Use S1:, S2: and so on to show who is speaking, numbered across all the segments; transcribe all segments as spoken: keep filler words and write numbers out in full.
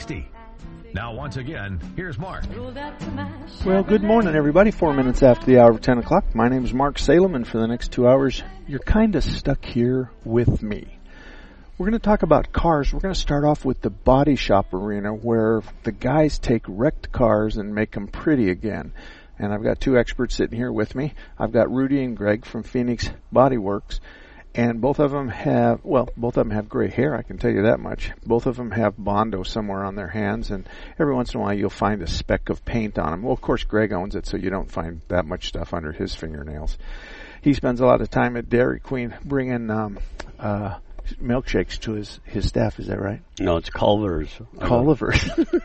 S1: sixty. Now, once again, here's Mark.
S2: Well, good morning, everybody. Four minutes after the hour of ten o'clock. My name is Mark Salem, and for the next two hours, you're kind of stuck here with me. We're going to talk about cars. We're going to start off with the body shop arena, where the guys take wrecked cars and make them pretty again. And I've got two experts sitting here with me. I've got Rudy and Greg from Phoenix Body Works. And both of them have, well, both of them have gray hair, I can tell you that much. Both of them have Bondo somewhere on their hands, and every once in a while you'll find a speck of paint on them. Well, of course, Greg owns it, so you don't find that much stuff under his fingernails. He spends a lot of time at Dairy Queen bringing um, uh, milkshakes to his, his staff, is that right?
S3: No, it's Culver's.
S2: Culver's.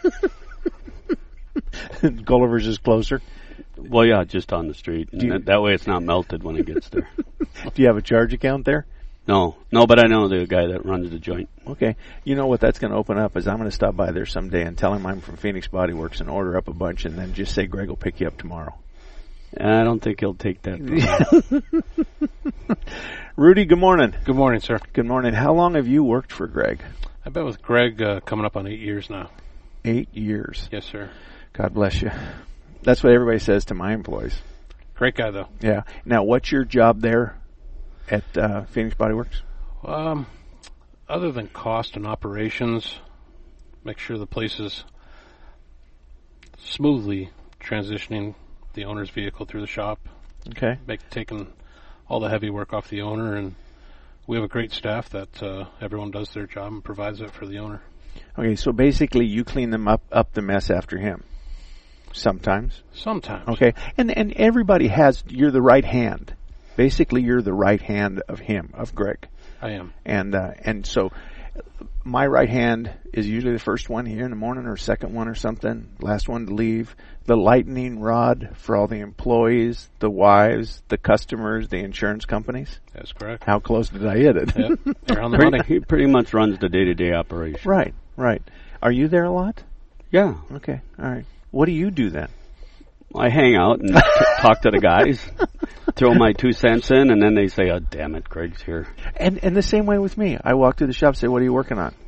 S2: Culver's is closer?
S3: Well, yeah, just on the street. And that, that way it's not melted when it gets there.
S2: Do you have a charge account there?
S3: No. No, but I know the guy that runs the joint.
S2: Okay. You know what that's going to open up is I'm going to stop by there someday and tell him I'm from Phoenix Body Works and order up a bunch and then just say Greg will pick you up tomorrow.
S3: I don't think he'll take that.
S2: Rudy, good morning.
S4: Good morning, sir.
S2: Good morning. How long have you worked for Greg?
S4: I've been with Greg uh, coming up on eight years now.
S2: Eight years.
S4: Yes, sir.
S2: God bless you. That's what everybody says to my employees.
S4: Great guy, though.
S2: Yeah. Now, what's your job there at uh, Phoenix Body Works?
S4: Um, other than cost and operations, make sure the place is smoothly transitioning the owner's vehicle through the shop.
S2: Okay.
S4: Make taking all the heavy work off the owner, and we have a great staff that uh, everyone does their job and provides it for the owner.
S2: Okay, so basically you clean them up, up the mess after him. Sometimes.
S4: Sometimes.
S2: Okay. And and everybody has, you're the right hand. Basically, you're the right hand of him, of Greg.
S4: I am.
S2: And uh, and so my right hand is usually the first one here in the morning or second one or something, last one to leave. The lightning rod for all the employees, the wives, the customers, the insurance companies.
S4: That's correct.
S2: How close did I hit it?
S4: Yep. You're on the
S3: pretty,
S4: money.
S3: he pretty much runs the day-to-day operation.
S2: Right, right. Are you there a lot?
S3: Yeah.
S2: Okay, all right. What do you do then?
S3: I hang out and t- talk to the guys, throw my two cents in, and then they say, oh, damn it, Greg's here.
S2: And and the same way with me. I walk through the shop and say, what are you working on?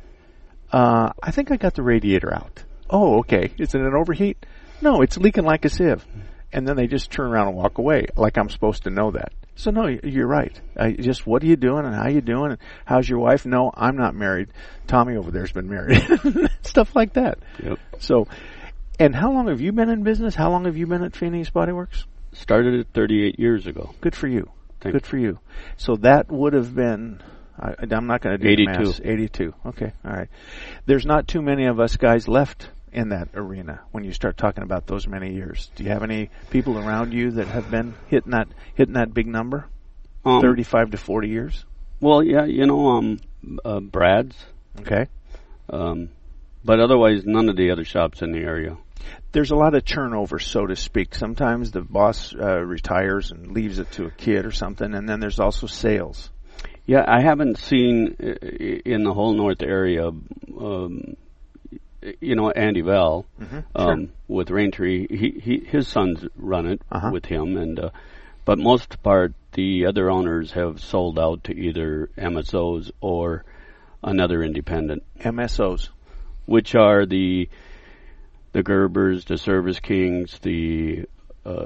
S2: Uh, I think I got the radiator out. Oh, okay. Is it an overheat? No, it's leaking like a sieve. And then they just turn around and walk away like I'm supposed to know that. So, no, you're right. I just, what are you doing and how you doing and how's your wife? No, I'm not married. Tommy over there's been married. Stuff like that.
S3: Yep.
S2: So, and how long have you been in business? How long have you been at Phoenix Body Works?
S3: Started it thirty-eight years ago.
S2: Good for you.
S3: Thank
S2: Good for you. So that would have been, I, I'm not going to do
S3: eighty-two.
S2: the math. eighty-two. Okay, all right. There's not too many of us guys left in that arena when you start talking about those many years. Do you have any people around you that have been hitting that hitting that big number?
S3: Um,
S2: thirty-five to forty years?
S3: Well, yeah, you know, um, uh, Brad's.
S2: Okay.
S3: Um, but otherwise, none of the other shops in the area.
S2: There's a lot of turnover, so to speak. Sometimes the boss uh, retires and leaves it to a kid or something, and then there's also sales.
S3: Yeah, I haven't seen uh, in the whole north area, um, you know, Andy Bell
S2: Mm-hmm.
S3: um,
S2: Sure.
S3: with Raintree. He, he, his sons run it
S2: Uh-huh.
S3: with him, and uh, but most part, the other owners have sold out to either M S Os or another independent,
S2: M S Os,
S3: which are the the Gerbers, the Service Kings, the uh,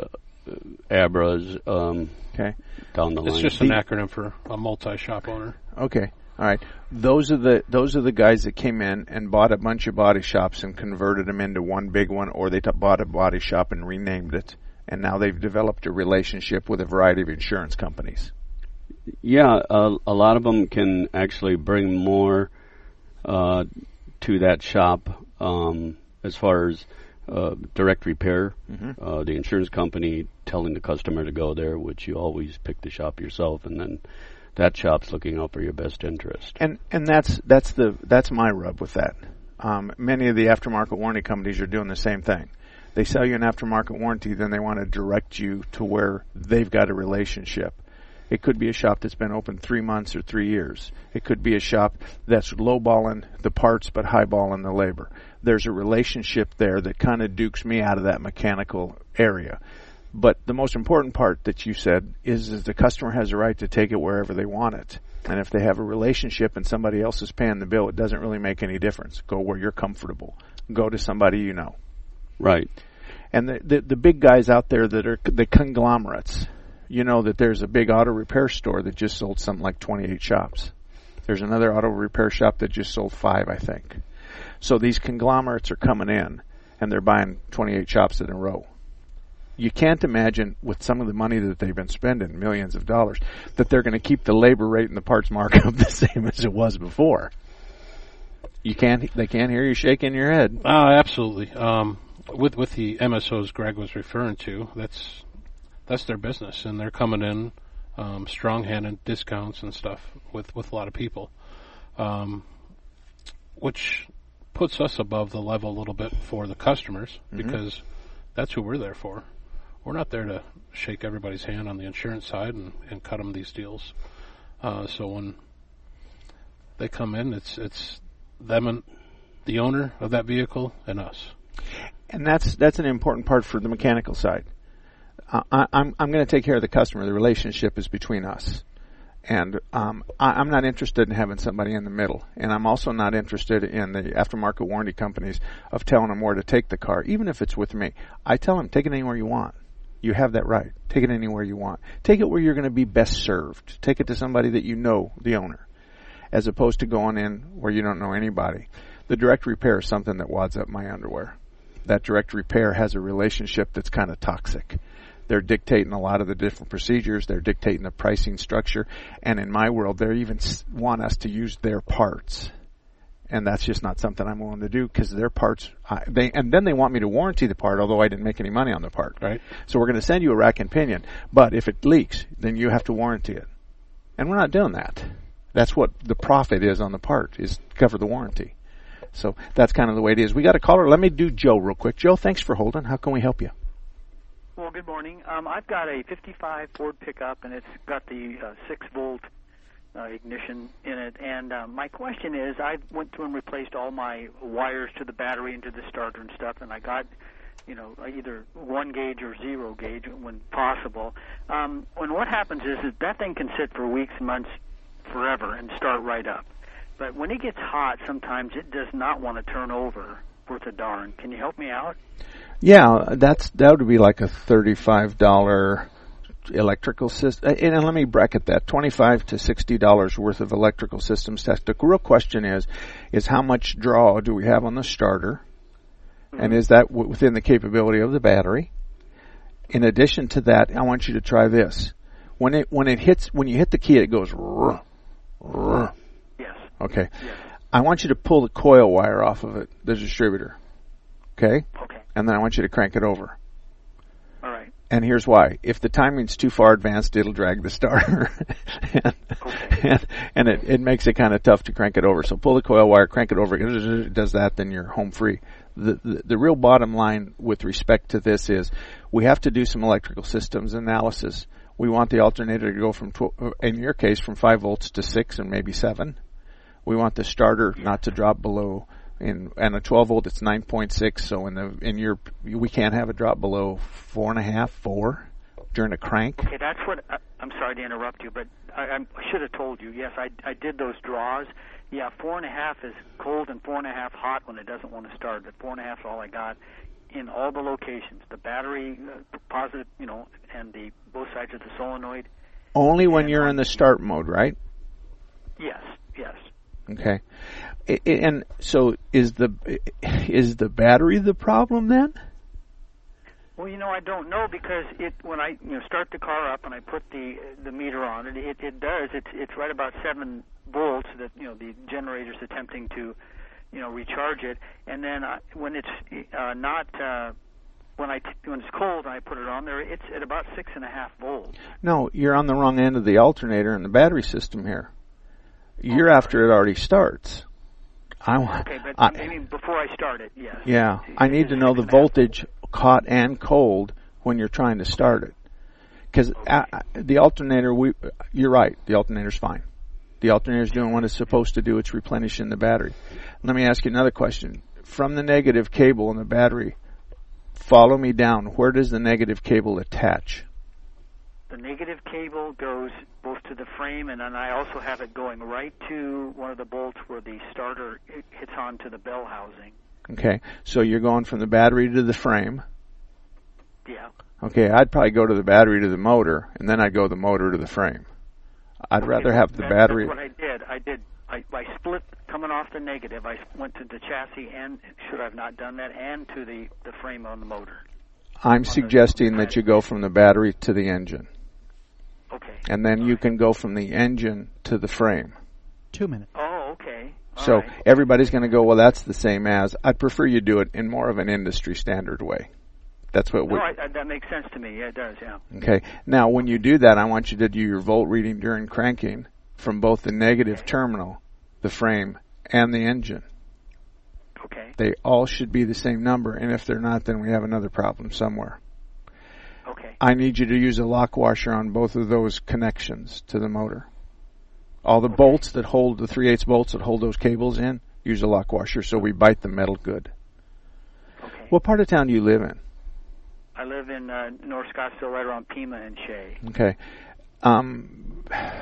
S3: Abras, um,
S2: okay.
S3: down the
S4: It's
S3: line.
S4: just an acronym for a multi-shop owner.
S2: Okay. All right. Those are the those are the guys that came in and bought a bunch of body shops and converted them into one big one, or they t- bought a body shop and renamed it, and now they've developed a relationship with a variety of insurance companies.
S3: Yeah, a, a lot of them can actually bring more uh, to that shop um, as far as uh, direct repair.
S2: Mm-hmm.
S3: Uh, the insurance company telling the customer to go there, which you always pick the shop yourself, and then that shop's looking out for your best interest.
S2: And and that's that's the that's my rub with that. Um, many of the aftermarket warranty companies are doing the same thing. They sell you an aftermarket warranty, then they want to direct you to where they've got a relationship. It could be a shop that's been open three months or three years. It could be a shop that's lowballing the parts but highballing the labor. There's a relationship there that kind of dukes me out of that mechanical area. But the most important part that you said is that the customer has a right to take it wherever they want it. And if they have a relationship and somebody else is paying the bill, it doesn't really make any difference. Go where you're comfortable. go to somebody you know.
S3: Right.
S2: And the, the, the big guys out there that are the conglomerates, you know that there's a big auto repair store that just sold something like twenty-eight shops. There's another auto repair shop that just sold five, I think. So these conglomerates are coming in, and they're buying twenty-eight shops in a row. You can't imagine, with some of the money that they've been spending, millions of dollars, that they're going to keep the labor rate and the parts markup the same as it was before. You can't. They can't hear you shaking your head.
S4: Uh, absolutely. Um, with with the M S Os Greg was referring to, that's that's their business, and they're coming in um, strong-handed discounts and stuff with, with a lot of people, um, which puts us above the level a little bit for the customers, mm-hmm. because that's who we're there for. We're not there to shake everybody's hand on the insurance side and, and cut them these deals. Uh, so when they come in, it's it's them and the owner of that vehicle and us.
S2: And that's that's an important part for the mechanical side. Uh, I, I'm I'm going to take care of the customer. The relationship is between us. And um, I, I'm not interested in having somebody in the middle. And I'm also not interested in the aftermarket warranty companies of telling them where to take the car, even if it's with me. I tell them, take it anywhere you want. You have that right. Take it anywhere you want. Take it where you're going to be best served. Take it to somebody that you know, the owner, as opposed to going in where you don't know anybody. The direct repair is something that wads up my underwear. That direct repair has a relationship that's kind of toxic. They're dictating a lot of the different procedures. They're dictating the pricing structure. And in my world, they even want us to use their parts. And that's just not something I'm willing to do, because their parts, I, they, and then they want me to warranty the part, although I didn't make any money on the part.
S4: Right.
S2: So we're going to send you a rack and pinion. But if it leaks, then you have to warranty it. And we're not doing that. That's what the profit is on the part, is cover the warranty. So that's kind of the way it is. We got a caller. Let me do Joe real quick. Joe, thanks for holding. How can we help you?
S5: Well, good morning. Um, I've got a fifty-five Ford pickup, and it's got the uh, six volt uh, ignition in it. And uh, my question is, I went through and replaced all my wires to the battery and to the starter and stuff, and I got, you know, either one gauge or zero gauge when possible. Um, and what happens is that that thing can sit for weeks, months, forever, and start right up. But when it gets hot, sometimes it does not want to turn over worth a darn. Can you help me out?
S2: Yeah, that's that would be like a thirty-five dollars electrical system. And let me bracket that, twenty-five to sixty dollars worth of electrical systems test. The real question is, is how much draw do we have on the starter? Mm-hmm. And is that w- within the capability of the battery? In addition to that, I want you to try this. When it when it hits, when you hit the key, it goes rrr, rrr.
S5: Yes.
S2: Okay.
S5: Yes.
S2: I want you to pull the coil wire off of it, the distributor. Okay?
S5: Okay.
S2: And then I want you to crank it over.
S5: All right.
S2: And here's why. If the timing's too far advanced, it'll drag the starter. and
S5: okay.
S2: and, and it, it makes it kind of tough to crank it over. So pull the coil wire, crank it over. It does that, then you're home free. The, the, the real bottom line with respect to this is we have to do some electrical systems analysis. We want the alternator to go from, tw- in your case, from five volts to six and maybe seven. We want the starter not to drop below. In and a twelve volt, it's nine point six. So in the in your we can't have it drop below four and a half, four during a crank.
S5: Okay, that's what. I, I'm sorry to interrupt you, but I, I should have told you. Yes, I I did those draws. Yeah, four and a half is cold and four and a half hot when it doesn't want to start. But four and a half is all I got in all the locations. The battery, uh, positive, you know, and the both sides of the solenoid.
S2: Only when you're in the start mode, right?
S5: Yes. Yes.
S2: Okay. And so is the is the battery the problem then?
S5: Well, you know, I don't know, because it when I you know start the car up and I put the the meter on it, it, it does. It's it's right about seven volts that you know the generator's attempting to you know recharge it, and then I, when it's uh, not uh, when I when it's cold and I put it on there, it's at about six and a half volts.
S2: No, you're on the wrong end of the alternator and the battery system here. You're oh, after it already starts. I want.
S5: Okay, but
S2: I,
S5: I mean before I start it, yes.
S2: Yeah, I need to know the voltage, hot and cold, when you're trying to start it. Because okay. the alternator, we, you're right, the alternator's fine. The alternator's doing what it's supposed to do. It's replenishing the battery. Let me ask you another question. From the negative cable in the battery, follow me down. Where does the negative cable attach?
S5: The negative cable goes both to the frame, and then I also have it going right to one of the bolts where the starter hits onto the bell housing.
S2: Okay, so you're going from the battery to the frame.
S5: Yeah.
S2: Okay, I'd probably go to the battery to the motor, and then I'd go the motor to the frame. I'd
S5: okay,
S2: rather have the
S5: that,
S2: battery.
S5: That's what I did. I did. I, I split coming off the negative. I went to the chassis, and should I have not done that, and to the, the frame on the motor.
S2: I'm suggesting that you go from the battery to the engine.
S5: Okay.
S2: And then you can go from the engine to the frame.
S6: Two minutes.
S5: Oh, okay. All
S2: so
S5: right.
S2: everybody's going to go, well, that's the same as. I'd prefer you do it in more of an industry standard way. That's what we.
S5: No, I, I, that makes sense to me. Yeah, it does. Yeah.
S2: Okay. Now, when you do that, I want you to do your volt reading during cranking from both the negative
S5: okay.
S2: terminal, the frame, and the engine.
S5: Okay.
S2: They all should be the same number, and if they're not, then we have another problem somewhere.
S5: Okay.
S2: I need you to use a lock washer on both of those connections to the motor. All the
S5: okay.
S2: bolts that hold, the three eighths bolts that hold those cables in, use a lock washer so we bite the metal good.
S5: Okay.
S2: What part of town do you live in?
S5: I live in uh, North Scottsdale, right around Pima and Shea.
S2: Okay. Um,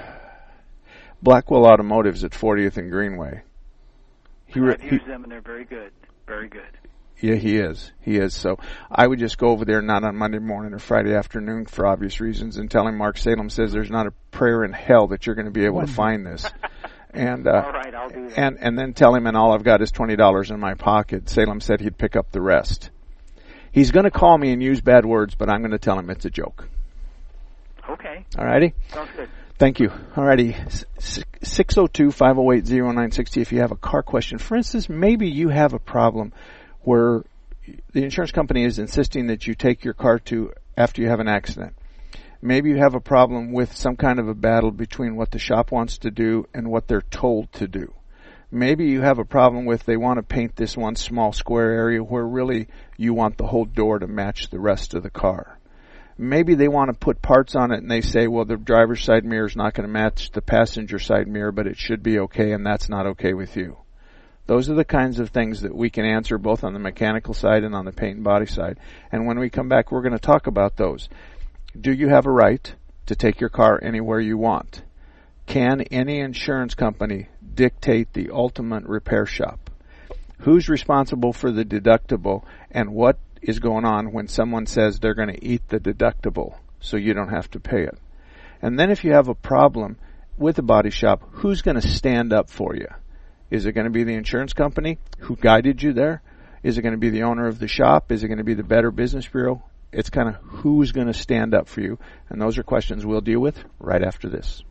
S2: Blackwell Automotive's at fortieth and Greenway.
S5: He, I've he, used them, and they're very good. Very good.
S2: Yeah, he is. He is. So I would just go over there, not on Monday morning or Friday afternoon for obvious reasons, and tell him Mark Salem says there's not a prayer in hell that you're going to be able to find this. And uh,
S5: all right, I'll do that.
S2: And, and then tell him, and all I've got is twenty dollars in my pocket. Salem said he'd pick up the rest. He's going to call me and use bad words, but I'm going to tell him it's a joke.
S5: Okay.
S2: All righty?
S5: Sounds good.
S2: Thank you. All righty. six oh two, five oh eight, oh nine six oh if you have a car question. For instance, maybe you have a problem where the insurance company is insisting that you take your car to after you have an accident. Maybe you have a problem with some kind of a battle between what the shop wants to do and what they're told to do. Maybe you have a problem with they want to paint this one small square area where really you want the whole door to match the rest of the car. Maybe they want to put parts on it and they say, well, the driver's side mirror is not going to match the passenger side mirror, but it should be okay, and that's not okay with you. Those are the kinds of things that we can answer both on the mechanical side and on the paint and body side. And when we come back, we're going to talk about those. Do you have a right to take your car anywhere you want? Can any insurance company dictate the ultimate repair shop? Who's responsible for the deductible, and what is going on when someone says they're going to eat the deductible so you don't have to pay it? And then if you have a problem with a body shop, who's going to stand up for you? Is it going to be the insurance company who guided you there? Is it going to be the owner of the shop? Is it going to be the Better Business Bureau? It's kind of who's going to stand up for you. And those are questions we'll deal with right after this.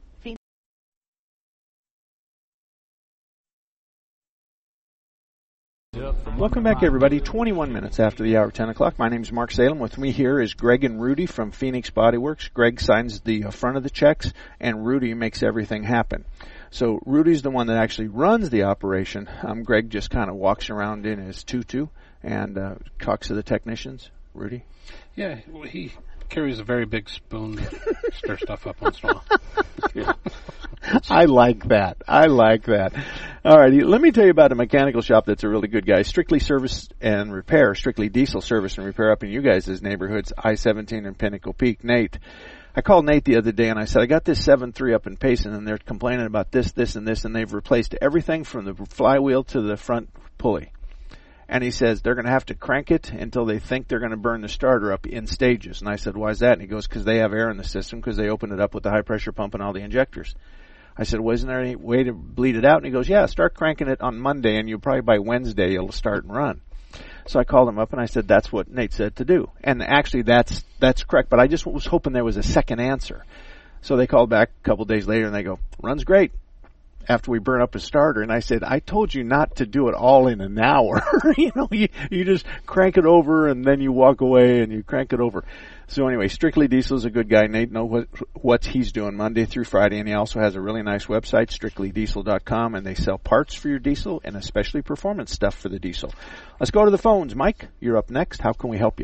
S2: Welcome back, everybody. twenty-one minutes after the hour, ten o'clock. My name is Mark Salem. With me here is Greg and Rudy from Phoenix Body Works. Greg signs the uh, front of the checks, and Rudy makes everything happen. So Rudy's the one that actually runs the operation. Um, Greg just kind of walks around in his tutu and uh, talks to the technicians. Rudy?
S4: Yeah, well, he carries a very big spoon to stir stuff up once in a while.
S2: Yeah. I like that. I like that. All right, let me tell you about a mechanical shop that's a really good guy. Strictly Service and Repair, Strictly Diesel Service and Repair up in you guys' neighborhoods, I seventeen and Pinnacle Peak. Nate. I called Nate the other day and I said, I got this seven three up in Payson and they're complaining about this, this, and this, and they've replaced everything from the flywheel to the front pulley. And he says they're going to have to crank it until they think they're going to burn the starter up in stages. And I said, why is that? And he goes, because they have air in the system, because they opened it up with the high pressure pump and all the injectors. I said, well, isn't there any way to bleed it out? And he goes, yeah, start cranking it on Monday, and you'll probably by Wednesday it'll start and run. So I called him up and I said, that's what Nate said to do. And actually that's that's correct, but I just was hoping there was a second answer. So they called back a couple days later and they go, runs great after we burn up a starter. And I said, I told you not to do it all in an hour. you know, you, you just crank it over and then you walk away and you crank it over. So anyway, Strictly Diesel is a good guy. Nate knows what, what he's doing Monday through Friday, and he also has a really nice website, strictly diesel dot com, and they sell parts for your diesel and especially performance stuff for the diesel. Let's go to the phones. Mike, you're up next. How can we help you?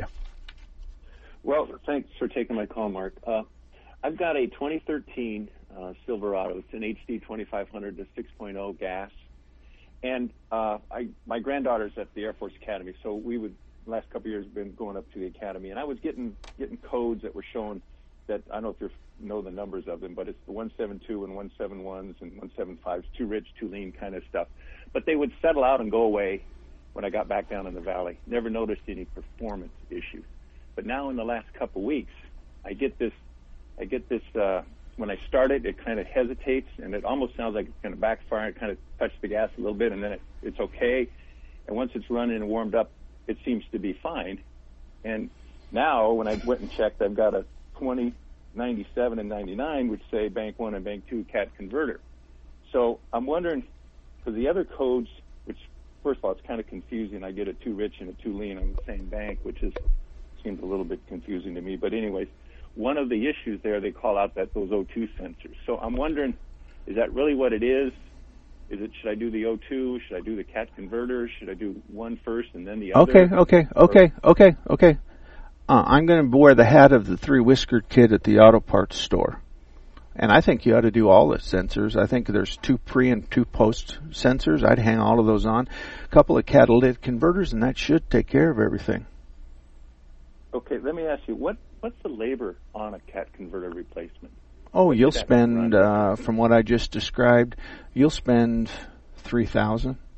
S7: Well, thanks for taking my call, Mark. Uh, I've got a twenty thirteen uh, Silverado. It's an H D twenty-five hundred to six point oh gas. And uh, I, my granddaughter's at the Air Force Academy, so we would, the last couple of years, been going up to the Academy. And I was getting getting codes that were showing that, I don't know if you know the numbers of them, but it's the one seventy-two and one seventy-ones and one seventy-fives, too rich, too lean kind of stuff. But they would settle out and go away. when I got back down in the valley. Never noticed any performance issues. But now in the last couple weeks, I get this, I get this, uh, when I start it, it kind of hesitates, and it almost sounds like it's going to backfire. It kind of touched the gas a little bit, and then it, it's okay. And once it's running and warmed up, it seems to be fine. And now, when I went and checked, I've got a twenty, ninety-seven, and ninety-nine, which say Bank one and Bank two cat converter. So I'm wondering, for the other codes, which, first of all, it's kind of confusing. I get a too rich and a too lean on the same bank, which is seems a little bit confusing to me. But anyways, one of the issues there, they call out that those O two sensors. So I'm wondering, is that really what it is? Is it, should I do the O two? Should I do the cat converter? Should I do one first and then the other?
S2: Okay, okay, okay, okay, okay. Uh, I'm going to wear the hat of the three-whiskered kid at the auto parts store. And I think you ought to do all the sensors. I think there's two pre and two post sensors. I'd hang all of those on. A couple of catalytic converters, and that should take care of everything.
S7: Okay, let me ask you, what what's the labor on a cat converter replacement?
S2: Oh,
S7: What
S2: you'll
S7: did that
S2: spend,
S7: run?
S2: uh, from what I just described, you'll spend three thousand dollars.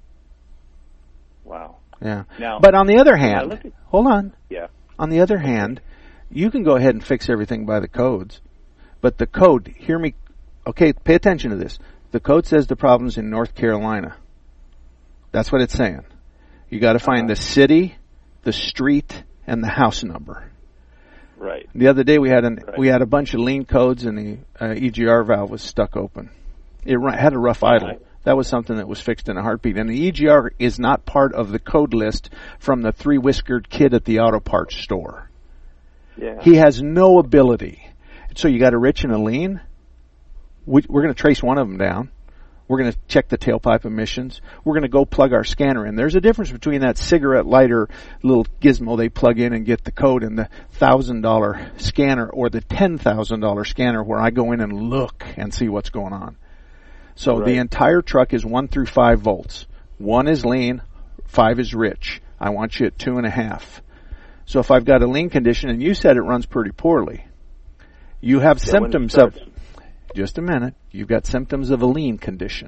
S7: Wow.
S2: Yeah.
S7: Now,
S2: but on the other
S7: when I
S2: hand,
S7: look at-
S2: hold on.
S7: Yeah.
S2: On the other hand, you can go ahead and fix everything by the codes. But the code, hear me, okay, pay attention to this. The code says the problem's in North Carolina. That's what it's saying. You got to find
S7: Uh-huh.
S2: the city, the street, and the house number.
S7: Right.
S2: The other day we had an
S7: Right.
S2: we had a bunch of lean codes, and the uh, E G R valve was stuck open. It run, had a rough idle.
S7: Right.
S2: That was something that was fixed in a heartbeat. And the E G R is not part of the code list from the three-whiskered kid at the auto parts store.
S7: Yeah.
S2: He has no ability. So you got a rich and a lean. We, we're going to trace one of them down. We're going to check the tailpipe emissions. We're going to go plug our scanner in. There's a difference between that cigarette lighter little gizmo they plug in and get the code and the one thousand dollars scanner or the ten thousand dollars scanner where I go in and look and see what's going on. So
S7: Right.
S2: the entire truck is one through five volts. One is lean, five is rich. I want you at two and a half. So if I've got a lean condition, and you said it runs pretty poorly, you have
S7: Yeah, when it
S2: symptoms of,
S7: starts.
S2: just a minute, you've got symptoms of a lean condition.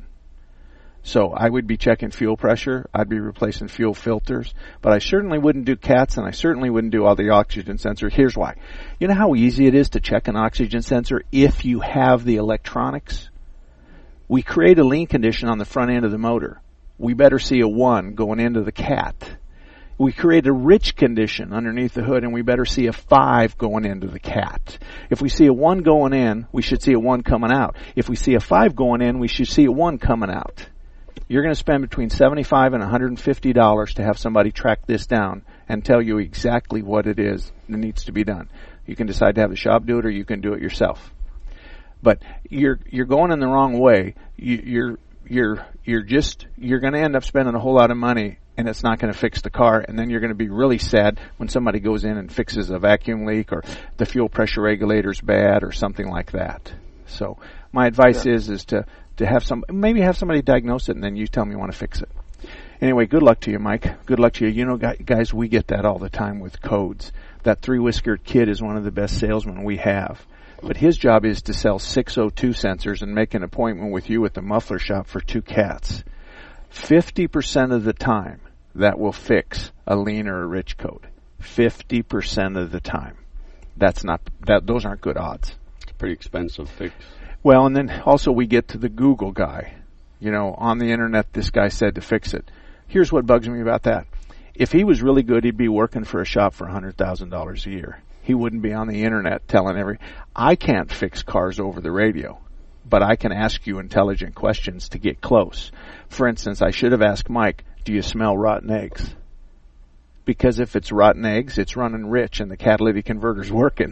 S2: So I would be checking fuel pressure, I'd be replacing fuel filters, but I certainly wouldn't do cats, and I certainly wouldn't do all the oxygen sensors. Here's why. You know how easy it is to check an oxygen sensor if you have the electronics? We create a lean condition on the front end of the motor. We better see a one going into the cat. We create a rich condition underneath the hood, and we better see a five going into the cat. If we see a one going in, we should see a one coming out. If we see a five going in, we should see a one coming out. You're going to spend between seventy-five dollars and one hundred fifty dollars to have somebody track this down and tell you exactly what it is that needs to be done. You can decide to have the shop do it, or you can do it yourself. But you're you're going in the wrong way. You, you're you're you're just you're going to end up spending a whole lot of money, and it's not going to fix the car, and then you're going to be really sad when somebody goes in and fixes a vacuum leak or the fuel pressure regulator's bad or something like that. So my advice
S7: Yeah.
S2: is is to, to have some maybe have somebody diagnose it, and then you tell me you want to fix it. Anyway, good luck to you, Mike. Good luck to you. You know, guys, we get that all the time with codes. That three-whiskered kid is one of the best salesmen we have. But his job is to sell six oh two sensors and make an appointment with you at the muffler shop for two cats. fifty percent of the time, that will fix a lean or a rich code. fifty percent of the time. That's not, that, those aren't good odds.
S3: It's a pretty expensive fix.
S2: Well, and then also we get to the Google guy. You know, on the internet, this guy said to fix it. Here's what bugs me about that. If he was really good, he'd be working for a shop for one hundred thousand dollars a year. He wouldn't be on the internet telling every, I can't fix cars over the radio, but I can ask you intelligent questions to get close. For instance, I should have asked Mike, do you smell rotten eggs? Because if it's rotten eggs, it's running rich and the catalytic converter's working.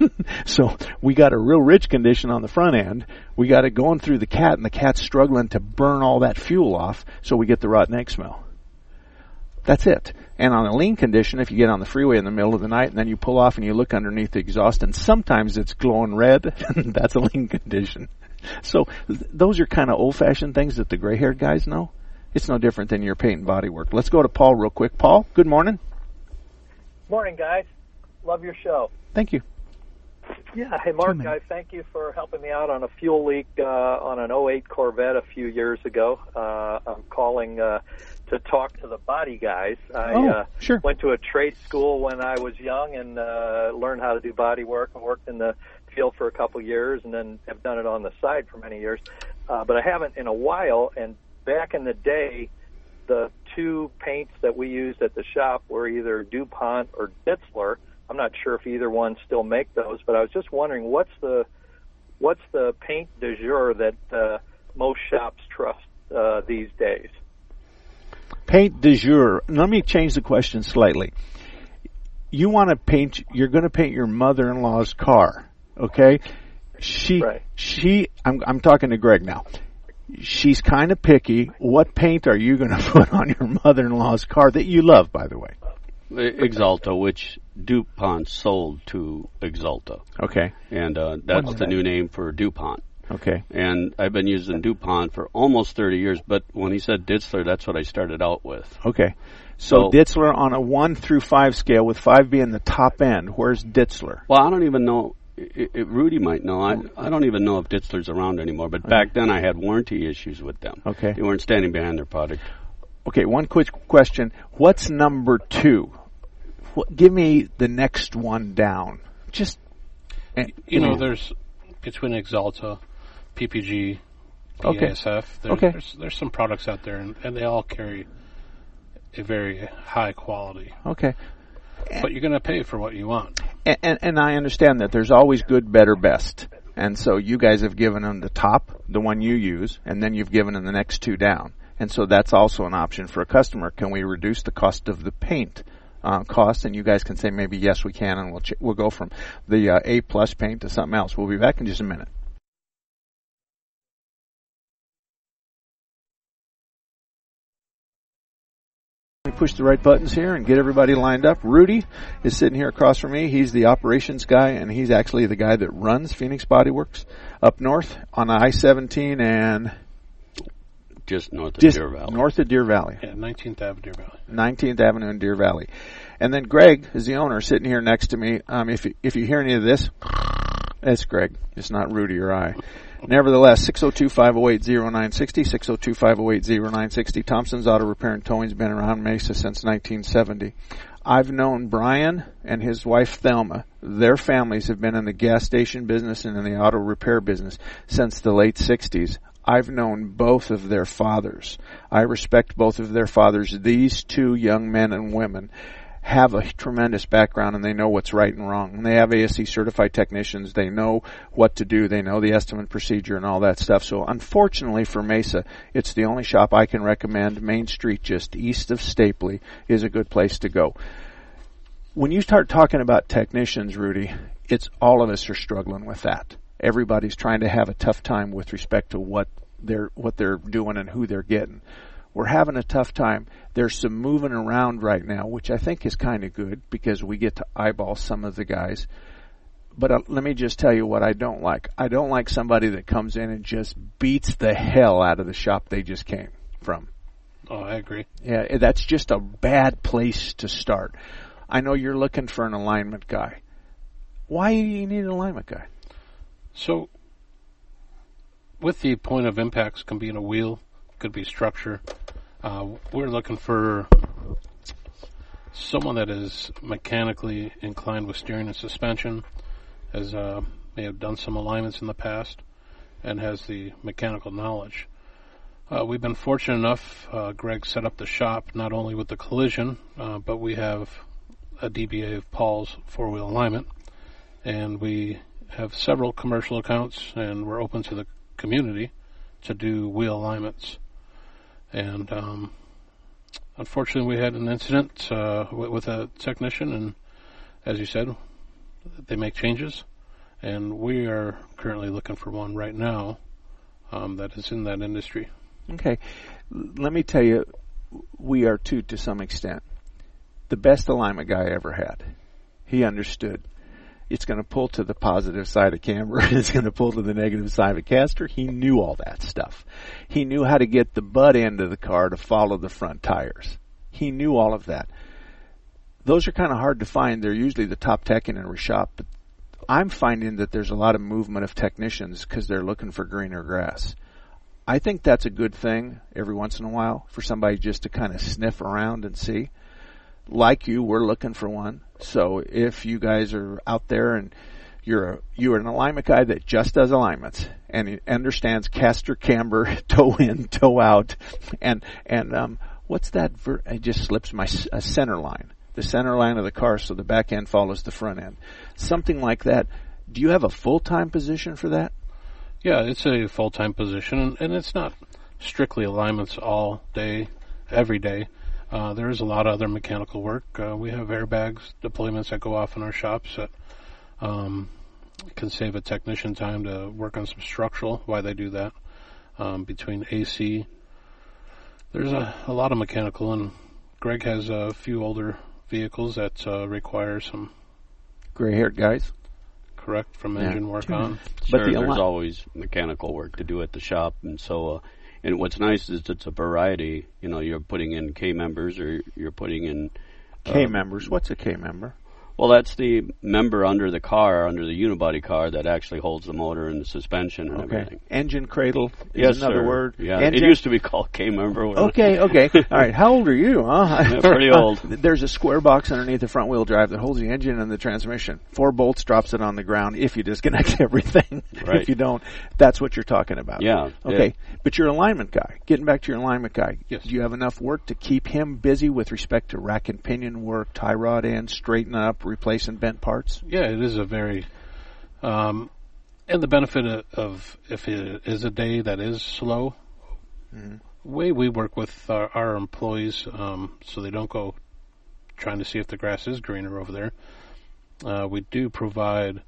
S2: So we got a real rich condition on the front end. We got it going through the cat, and the cat's struggling to burn all that fuel off, so we get the rotten egg smell. That's it. And on a lean condition, if you get on the freeway in the middle of the night and then you pull off and you look underneath the exhaust and sometimes it's glowing red, that's a lean condition. So th- those are kind of old-fashioned things that the gray-haired guys know. It's no different than your paint and body work. Let's go to Paul real quick. Paul, good morning.
S6: Morning, guys. Love your show.
S2: Thank you.
S6: Yeah, hey, Mark,
S2: Two
S6: I thank you for helping me out on a fuel leak uh, on an oh eight Corvette a few years ago. Uh, I'm calling uh, to talk to the body guys. I
S2: Oh,
S6: uh,
S2: sure.
S6: went to a trade school when I was young and uh, learned how to do body work and worked in the field for a couple years, and then have done it on the side for many years. Uh, but I haven't in a while. And back in the day, the two paints that we used at the shop were either DuPont or Ditzler. I'm not sure if either one still make those, but I was just wondering what's the what's the paint du jour that uh, most shops trust uh, these days?
S2: Paint du jour. Let me change the question slightly. You want to paint, you're going to paint your mother-in-law's car, okay? She,
S6: Right.
S2: she, I'm, I'm talking to Greg now. She's kind of picky. What paint are you going to put on your mother-in-law's car that you love, by the way?
S3: Exalta, which DuPont sold to Exalta.
S2: Okay.
S3: And uh, that's
S2: What's
S3: the
S2: that?
S3: new name for DuPont.
S2: Okay.
S3: And I've been using DuPont for almost thirty years, but when he said Ditzler, that's what I started out with.
S2: Okay. So,
S3: So-
S2: Ditzler on a one through five scale, with five being the top end, where's Ditzler?
S3: Well, I don't even know. It, it, Rudy might know. I, I don't even know if Ditzler's around anymore, but back then I had warranty issues with them.
S2: Okay.
S3: They weren't standing behind their product.
S2: Okay, one quick question. What's number two? What, give me the next one down. Just, eh,
S4: You know, there's between Exalta, P P G,
S2: Okay.
S4: B A S F. There's,
S2: Okay.
S4: there's there's some products out there, and, and they all carry a very high quality.
S2: Okay.
S4: But you're going to pay for what you want.
S2: And, and, and I understand that there's always good, better, best. And so you guys have given them the top, the one you use, and then you've given them the next two down. And so that's also an option for a customer. Can we reduce the cost of the paint uh, cost? And you guys can say maybe yes, we can, and we'll ch- we'll go from the uh, A plus paint to something else. We'll be back in just a minute. We push the right buttons here and get everybody lined up. Rudy is sitting here across from me. He's the operations guy, and he's actually the guy that runs Phoenix Body Works up north on I seventeen and
S3: Just north of
S2: just
S3: Deer Valley.
S2: north of Deer Valley,
S4: Yeah, nineteenth Avenue, Deer Valley.
S2: nineteenth Avenue in Deer Valley. And then Greg is the owner sitting here next to me. Um, if you, if you hear any of this, that's Greg. It's not Rudy or I. Nevertheless, six oh two, five oh eight, oh nine six oh, six oh two, five oh eight, oh nine six oh. Thompson's Auto Repair and Towing's been around Mesa since nineteen seventy. I've known Brian and his wife Thelma. Their families have been in the gas station business and in the auto repair business since the late sixties. I've known both of their fathers. I respect both of their fathers. These two young men and women have a tremendous background, and they know what's right and wrong. And they have A S C certified technicians. They know what to do. They know the estimate procedure and all that stuff. So unfortunately for Mesa, it's the only shop I can recommend. Main Street, just east of Stapley, is a good place to go. When you start talking about technicians, Rudy, it's all of us are struggling with that. Everybody's trying to have a tough time with respect to what they're what they're doing and who they're getting. We're having a tough time. There's some moving around right now, which I think is kind of good because we get to eyeball some of the guys. But uh, let me just tell you what I don't like. I don't like somebody that comes in and just beats the hell out of the shop they just came from.
S4: Oh, I agree.
S2: Yeah, that's just a bad place to start. I know you're looking for an alignment guy. Why do you need an alignment guy?
S4: So, with the point of impacts can be in a wheel, could be structure. Uh, we're looking for someone that is mechanically inclined with steering and suspension, has uh, may have done some alignments in the past, and has the mechanical knowledge. Uh, we've been fortunate enough, uh, Greg set up the shop not only with the collision, uh, but we have a D B A of Paul's four-wheel alignment, and we have several commercial accounts, and we're open to the community to do wheel alignments. And um, unfortunately, we had an incident uh, w- with a technician, and as you said, they make changes, and we are currently looking for one right now um, that is in that industry.
S2: Okay. L- let me tell you, we are too to some extent. The best alignment guy I ever had. He understood. It's going to pull to the positive side of camber. It's going to pull to the negative side of a caster. He knew all that stuff. He knew how to get the butt end of the car to follow the front tires. He knew all of that. Those are kind of hard to find. They're usually the top tech in every shop. But I'm finding that there's a lot of movement of technicians because they're looking for greener grass. I think that's a good thing every once in a while for somebody just to kind of sniff around and see. Like you, we're looking for one. So if you guys are out there and you're a, you're an alignment guy that just does alignments and he understands caster, camber, toe in, toe out, and and um, what's that? Ver- it just slips my a center line, the center line of the car, so the back end follows the front end, something like that. Do you have a full-time position for that?
S4: Yeah, it's a full-time position, and, and it's not strictly alignments all day, every day. Uh, there is a lot of other mechanical work. Uh, we have airbags, deployments that go off in our shops that um, can save a technician time to work on some structural, why they do that, um, between A C. There's a, a lot of mechanical, and Greg has a few older vehicles that uh, require some
S2: gray-haired guys.
S4: Correct, from
S2: Yeah.
S4: engine work on.
S3: Sure,
S2: But the
S3: there's
S2: ali-
S3: always mechanical work to do at the shop, and so, uh, and what's nice is it's a variety. You know, you're putting in K members, or you're putting in
S2: K
S3: uh,
S2: members. What's a K member?
S3: Well, that's the member under the car, under the unibody car, that actually holds the motor and the suspension and
S2: Okay.
S3: everything.
S2: Engine cradle is
S3: Yes,
S2: another
S3: sir.
S2: word.
S3: Yeah,
S2: Engine-
S3: it used to be called K member.
S2: Okay, okay. All right. How old are you? Huh?
S3: Yeah, pretty old.
S2: There's a square box underneath the front wheel drive that holds the engine and the transmission. Four bolts, drops it on the ground if you disconnect everything.
S3: Right.
S2: If you don't, that's what you're talking about.
S3: Yeah.
S2: Okay.
S3: Yeah.
S2: But you're an alignment guy. Getting back to your alignment guy.
S4: Yes.
S2: Do you have enough work to keep him busy with respect to rack and pinion work, tie rod end, straighten up, replacing bent parts?
S4: Yeah, it is a very, um, and the benefit of, of if it is a day that is slow,
S2: Mm-hmm.
S4: way we work with our, our employees, um, so they don't go trying to see if the grass is greener over there. Uh, we do provide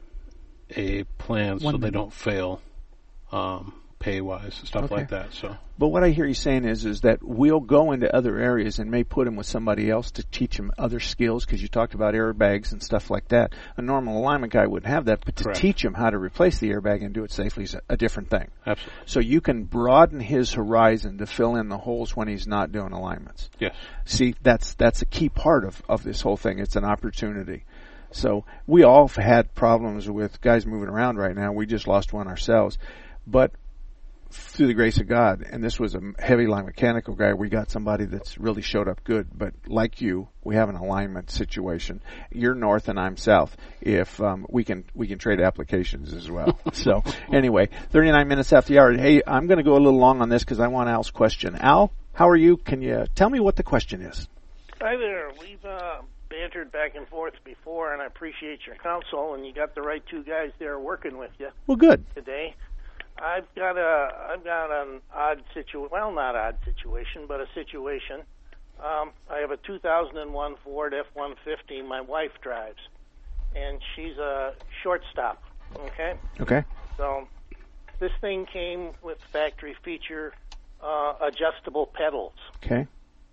S4: a plan so
S2: One
S4: they
S2: minute.
S4: don't fail, um, pay wise, stuff
S2: Okay.
S4: like that. So
S2: But what I hear you saying is, is that we'll go into other areas and may put him with somebody else to teach him other skills, because you talked about airbags and stuff like that. A normal alignment guy wouldn't have that, but to
S4: Correct.
S2: teach him how to replace the airbag and do it safely is a, a different thing.
S4: absolutely,
S2: So you can broaden his horizon to fill in the holes when he's not doing alignments.
S4: yes.
S2: See, that's that's a key part of, of this whole thing. It's an opportunity. So we all have had problems with guys moving around right now. We just lost one ourselves. But through the grace of God, and this was a heavy line mechanical guy, we got somebody that's really showed up good. But like you, we have an alignment situation. You're north and I'm south. If um, we can, we can trade applications as well. So anyway, thirty-nine minutes after the hour. Hey, I'm going to go a little long on this because I want Al's question. Al, how are you? Can you tell me what the question is?
S8: Hi there. We've uh, bantered back and forth before, and I appreciate your counsel, and you got the right two guys there working with you
S2: Well, good.
S8: today. I've got a I've got an odd situation. Well, not odd situation, but a situation. Um, I have a two thousand one Ford F one fifty. My wife drives, and she's a shortstop. Okay,
S2: Okay.
S8: so this thing came with factory feature uh, adjustable pedals.
S2: Okay.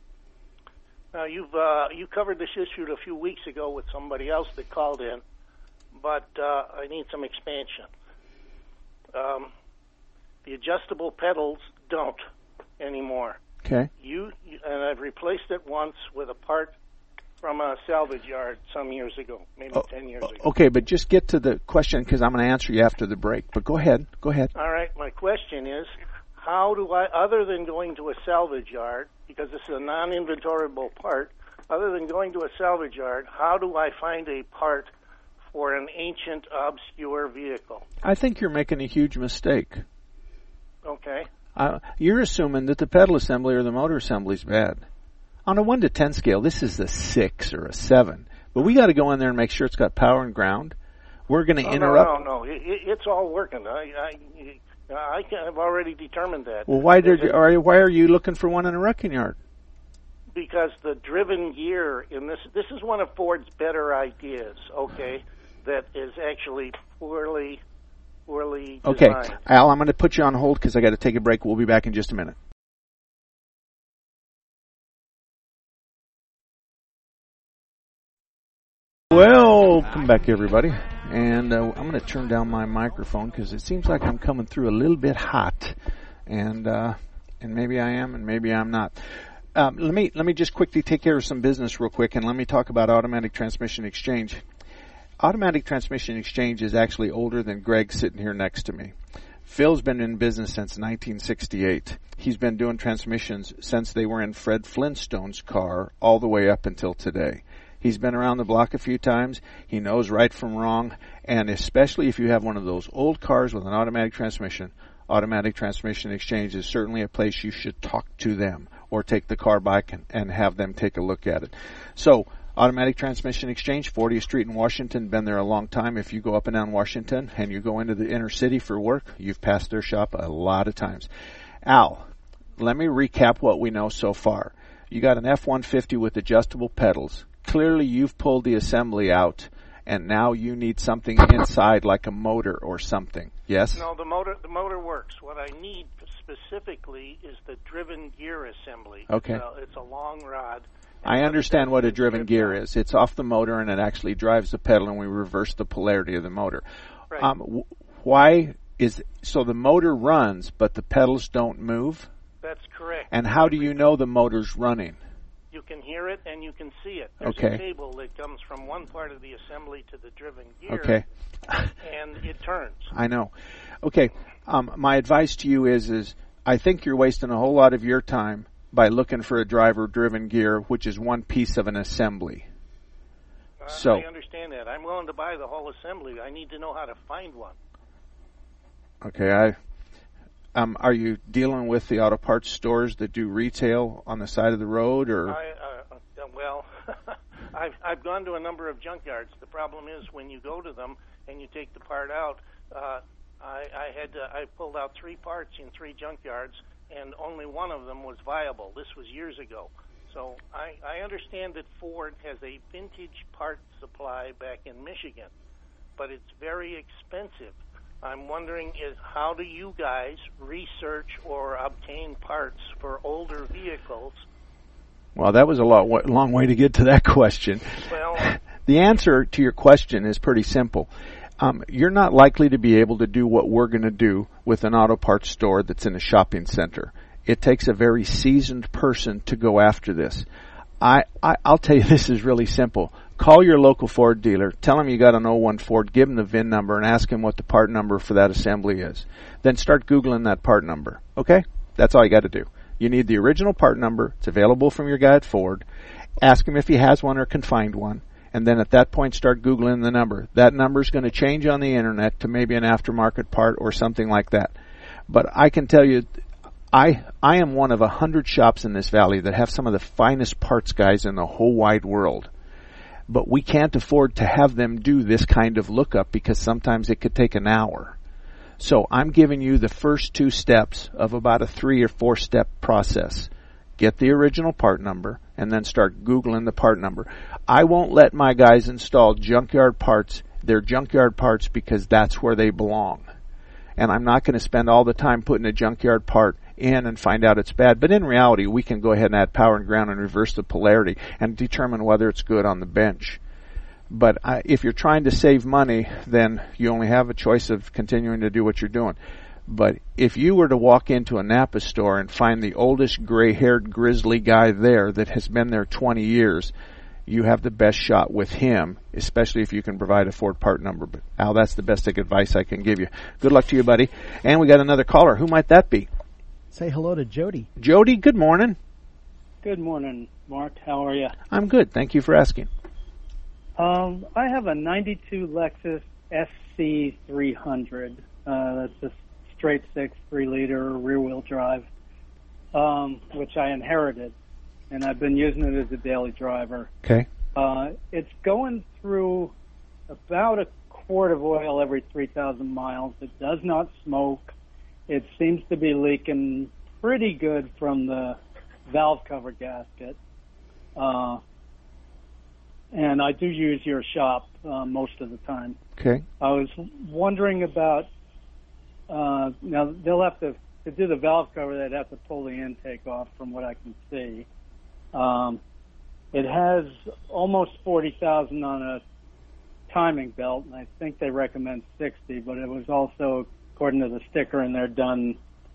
S8: Now you've uh, you covered this issue a few weeks ago with somebody else that called in, but uh, I need some expansion. Um, the adjustable pedals don't anymore.
S2: Okay.
S8: You, you and I've replaced it once with a part from a salvage yard some years ago, maybe
S2: Oh,
S8: ten years ago.
S2: Okay, but just get to the question because I'm going to answer you after the break. But go ahead. Go ahead.
S8: All right, my question is, how do I, other than going to a salvage yard, because this is a non-inventoriable part, other than going to a salvage yard, how do I find a part for an ancient, obscure vehicle?
S2: I think you're making a huge mistake.
S8: Okay.
S2: Uh, you're assuming that the pedal assembly or the motor assembly is bad. On a one to ten scale, this is a six or a seven. But we got to go in there and make sure it's got power and ground. We're going to
S8: Oh,
S2: interrupt.
S8: no, no, no. It, it, it's all working. I, I, I can, I've already determined that.
S2: Well, why did
S8: Is
S2: you,
S8: it-
S2: are, why are you looking for one in a wrecking yard?
S8: Because the driven gear in this, this is one of Ford's better ideas, okay, that is actually poorly, poorly
S2: Okay,
S8: designed.
S2: Al, I'm going to put you on hold because I got to take a break. We'll be back in just a minute. Welcome back, everybody. And uh, I'm going to turn down my microphone because it seems like I'm coming through a little bit hot, and uh, and maybe I am, and maybe I'm not. Um, let me let me just quickly take care of some business real quick, and let me talk about automatic transmission exchange. Automatic transmission exchange is actually older than Greg sitting here next to me. Phil's been in business since nineteen sixty-eight. He's been doing transmissions since they were in Fred Flintstone's car all the way up until today. He's been around the block a few times. He knows right from wrong. And especially if you have one of those old cars with an automatic transmission, Automatic Transmission Exchange is certainly a place you should talk to them or take the car back and, and have them take a look at it. So, Automatic Transmission Exchange, fortieth Street in Washington, been there a long time. If you go up and down Washington and you go into the inner city for work, you've passed their shop a lot of times. Al, let me recap what we know so far. You got an F one fifty with adjustable pedals. Clearly you've pulled the assembly out, and now you need something inside like a motor or something. Yes?
S8: No, the motor the motor works. What I need specifically is the driven gear assembly.
S2: Okay.
S8: It's a, it's a long rod.
S2: I understand what a driven gear is. It's off the motor and it actually drives the pedal, and we reverse the polarity of the motor.
S8: Right.
S2: Um, w- why is so the motor runs but the pedals don't move?
S8: That's correct.
S2: And how do you know the motor's running?
S8: You can hear it and you can see it. There's
S2: Okay.
S8: a cable that comes from one part of the assembly to the driven gear,
S2: Okay.
S8: and it turns.
S2: I know. Okay. Um, my advice to you is, is I think you're wasting a whole lot of your time by looking for a driver-driven gear, which is one piece of an assembly.
S8: Uh,
S2: So-
S8: I understand that. I'm willing to buy the whole assembly. I need to know how to find one.
S2: Okay. I. Um, are you dealing with the auto parts stores that do retail on the side of the road, or?
S8: I, uh, uh, well, I've I've gone to a number of junkyards. The problem is when you go to them and you take the part out, uh, I, I had to, I pulled out three parts in three junkyards, and only one of them was viable. This was years ago. So I, I understand that Ford has a vintage part supply back in Michigan, but it's very expensive. I'm wondering is how do you guys research or obtain parts for older vehicles?
S2: Well, that was a lot, long way to get to that question.
S8: Well,
S2: the answer to your question is pretty simple. Um, you're not likely to be able to do what we're going to do with an auto parts store that's in a shopping center. It takes a very seasoned person to go after this. I, I, I'll tell you, this is really simple. Call your local Ford dealer, tell them you got an oh one Ford, give them the V I N number, and ask them what the part number for that assembly is. Then start Googling that part number. Okay? That's all you got to do. You need the original part number. It's available from your guy at Ford. Ask him if he has one or can find one. And then at that point, start Googling the number. That number is going to change on the Internet to maybe an aftermarket part or something like that. But I can tell you, I I am one of a hundred shops in this valley that have some of the finest parts guys in the whole wide world. But we can't afford to have them do this kind of lookup because sometimes it could take an hour. So I'm giving you the first two steps of about a three or four step process. Get the original part number and then start Googling the part number. I won't let my guys install junkyard parts. They're junkyard parts because that's where they belong. And I'm not going to spend all the time putting a junkyard part in and find out it's bad. But in reality, we can go ahead and add power and ground and reverse the polarity and determine whether it's good on the bench. But I, if you're trying to save money, then you only have a choice of continuing to do what you're doing. But if you were to walk into a Napa store and find the oldest gray-haired grizzly guy there that has been there twenty years, you have the best shot with him, especially if you can provide a Ford part number. But Al, that's the best advice I can give you. Good luck to you, buddy. And we got another caller. Who might that be?
S9: Say hello to Jody.
S2: Jody, good morning.
S10: Good morning, Mark. How are you?
S2: I'm good. Thank you for asking.
S10: Um, I have a ninety-two Lexus S C three hundred. Uh, that's a straight six, three liter rear wheel drive, um, which I inherited, and I've been using it as a daily driver.
S2: Okay.
S10: Uh, it's going through about a quart of oil every three thousand miles. It does not smoke. It seems to be leaking pretty good from the valve cover gasket. Uh, and I do use your shop uh, most of the time.
S2: Okay.
S10: I was wondering about, uh, now they'll have to, to do the valve cover, they'd have to pull the intake off from what I can see. Um, it has almost forty thousand on a timing belt, and I think they recommend sixty, but it was also, according to the sticker in there, done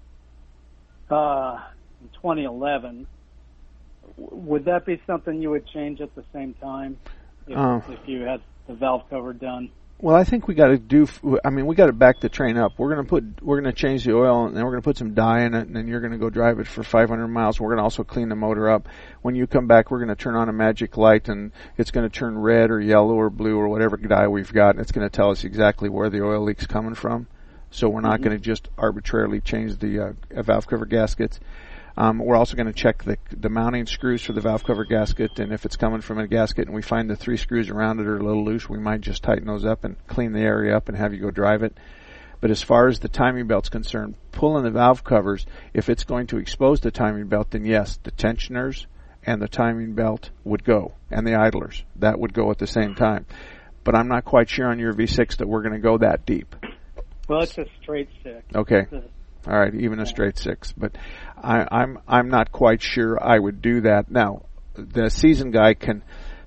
S10: uh, in twenty eleven. Would that be something you would change at the same time if,
S2: uh,
S10: if you had the valve cover done?
S2: Well, I think we got to do. I mean, we got to back the train up. We're going to put. We're going to change the oil, and then we're going to put some dye in it, and then you're going to go drive it for five hundred miles. We're going to also clean the motor up. When you come back, we're going to turn on a magic light, and it's going to turn red or yellow or blue or whatever dye we've got, and it's going to tell us exactly where the oil leak's coming from. So we're not mm-hmm. going to just arbitrarily change the uh, valve cover gaskets. Um, we're also going to check the the mounting screws for the valve cover gasket, and if it's coming from a gasket and we find the three screws around it are a little loose, we might just tighten those up and clean the area up and have you go drive it. But as far as the timing belt's concerned, pulling the valve covers, if it's going to expose the timing belt, then yes, the tensioners and the timing belt would go, and the idlers. That would go at the same time. But I'm not quite sure on your V six that we're going to go that deep.
S10: Well, it's a straight six.
S2: Okay. All right, even a straight six, but I, I'm I'm not quite sure I would do that. Now, the seasoned guy can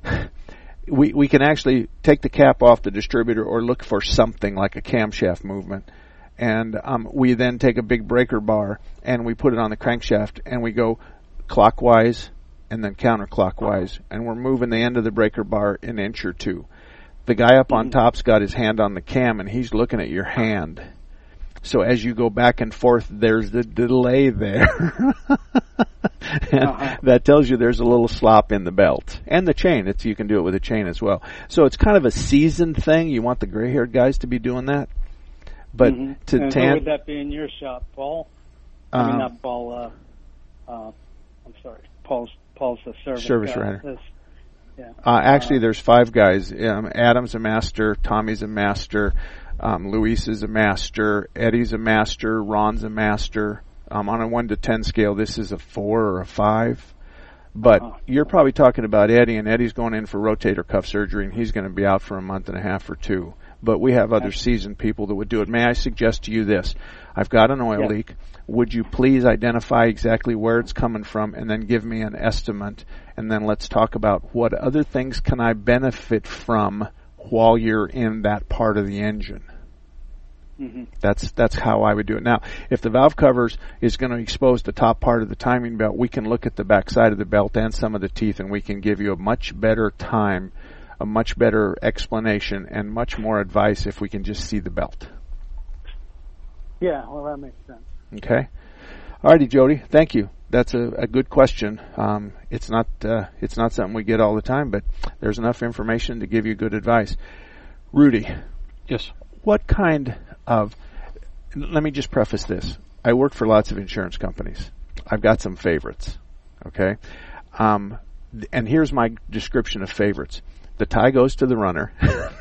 S2: we we can actually take the cap off the distributor or look for something like a camshaft movement, and um, we then take a big breaker bar and we put it on the crankshaft and we go clockwise and then counterclockwise, and we're moving the end of the breaker bar an inch or two. The guy up on top's got his hand on the cam and he's looking at your hand. So as you go back and forth, there's the delay there. and uh-huh. that tells you there's a little slop in the belt. And the chain. It's you can do it with a chain as well. So it's kind of a seasoned thing. You want the gray-haired guys to be doing that. But
S10: mm-hmm.
S2: to
S10: and
S2: tan-
S10: where would that be in your shop, Paul? I mean,
S2: um,
S10: not Paul. Uh, uh, I'm sorry. Paul's Paul's the service
S2: Service
S10: guy.
S2: writer.
S10: This, yeah.
S2: Uh, actually,
S10: uh,
S2: there's five guys. Um, Adam's a master. Tommy's a master. Um, Luis is a master, Eddie's a master, Ron's a master. Um, on a one to ten scale, this is a four or a five. But uh-huh. you're probably talking about Eddie, and Eddie's going in for rotator cuff surgery, and he's going to be out for a month and a half or two. But we have other seasoned people that would do it. May I suggest to you this? I've got an oil
S10: yeah.
S2: leak. Would you please identify exactly where it's coming from and then give me an estimate? And then let's talk about what other things can I benefit from while you're in that part of the engine. Mm-hmm. That's that's how I would do it. Now, if the valve covers is going to expose the top part of the timing belt, we can look at the back side of the belt and some of the teeth, and we can give you a much better time, a much better explanation, and much more advice if we can just see the belt.
S10: Yeah, well, that makes sense.
S2: Okay. All righty, Jody. Thank you. That's a, a good question. Um, it's not uh, it's not something we get all the time, but there's enough information to give you good advice. Rudy.
S4: Yes.
S2: What kind of, let me just preface this. I work for lots of insurance companies. I've got some favorites, okay? Um, and here's my description of favorites. The tie goes to the runner,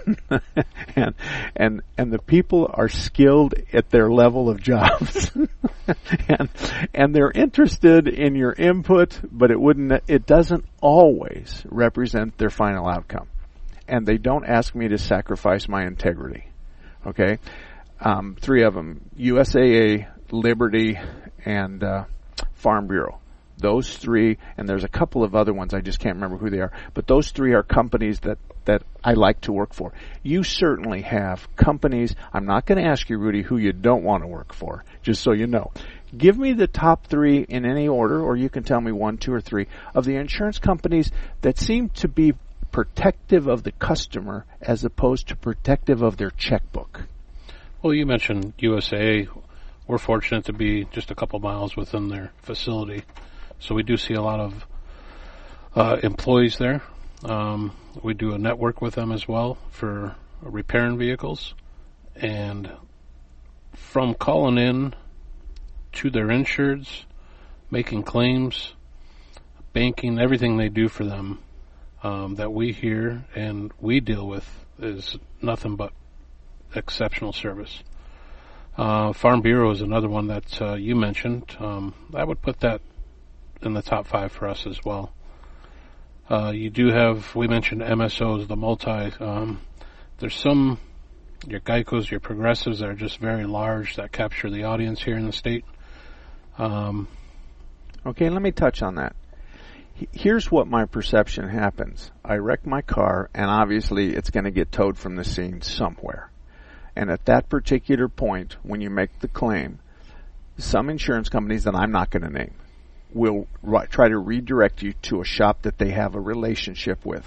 S2: and and and the people are skilled at their level of jobs, and and they're interested in your input, but it wouldn't. It doesn't always represent their final outcome, and they don't ask me to sacrifice my integrity. Okay, um, three of them: U S A A, Liberty, and uh, Farm Bureau. Those three, and there's a couple of other ones, I just can't remember who they are, but those three are companies that, that I like to work for. You certainly have companies, I'm not going to ask you, Rudy, who you don't want to work for, just so you know. Give me the top three in any order, or you can tell me one, two, or three, of the insurance companies that seem to be protective of the customer as opposed to protective of their checkbook.
S4: Well, you mentioned U S A A. We're fortunate to be just a couple miles within their facility. So we do see a lot of uh, employees there. Um, we do a network with them as well for repairing vehicles. And from calling in to their insureds, making claims, banking, everything they do for them um, that we hear and we deal with is nothing but exceptional service. Uh, Farm Bureau is another one that uh, you mentioned. Um, I would put that in the top five for us as well. Uh, you do have, we mentioned M S Os, the multi. Um, there's some, your Geicos, your Progressives that are just very large that capture the audience here in the state. Um,
S2: okay, let me touch on that. Here's what my perception happens. I wreck my car, and obviously it's going to get towed from the scene somewhere. And at that particular point, when you make the claim, some insurance companies that I'm not going to name will ri- try to redirect you to a shop that they have a relationship with.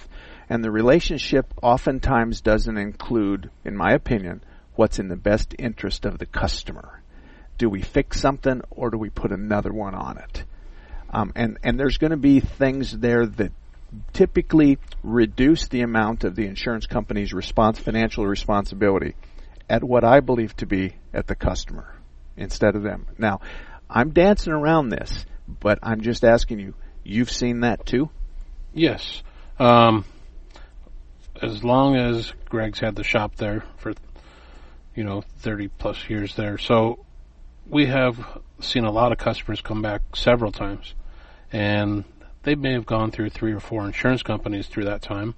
S2: And the relationship oftentimes doesn't include, in my opinion, what's in the best interest of the customer. Do we fix something or do we put another one on it? Um, and, and there's going to be things there that typically reduce the amount of the insurance company's response, financial responsibility at what I believe to be at the customer instead of them. Now, I'm dancing around this, but I'm just asking you, you've seen that too?
S4: Yes. Um, as long as Greg's had the shop there for, you know, thirty plus years there. So we have seen a lot of customers come back several times, and they may have gone through three or four insurance companies through that time,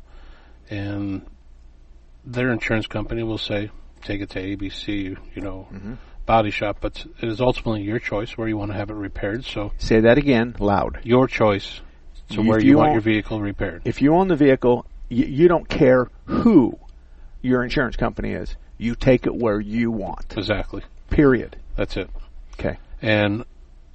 S4: and their insurance company will say, take it to A B C, you know, mm-hmm. body shop, but it is ultimately your choice where you want to have it repaired. So
S2: say that again, loud.
S4: Your choice to if where you, you want own, your vehicle repaired.
S2: If you own the vehicle, you, you don't care who your insurance company is. You take it where you want.
S4: Exactly.
S2: Period.
S4: That's it.
S2: Okay.
S4: And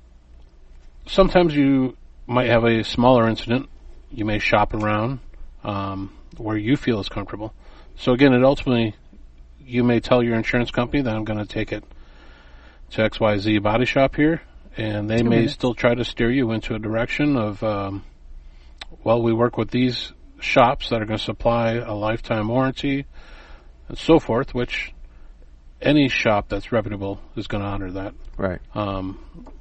S4: sometimes you might have a smaller incident. You may shop around um, where you feel is comfortable. So again, it ultimately, you may tell your insurance company that I'm going to take it to X Y Z body shop here, and they Two may minutes. still try to steer you into a direction of, um, well, we work with these shops that are going to supply a lifetime warranty and so forth, which any shop that's reputable is going to honor that.
S2: Right.
S4: Um,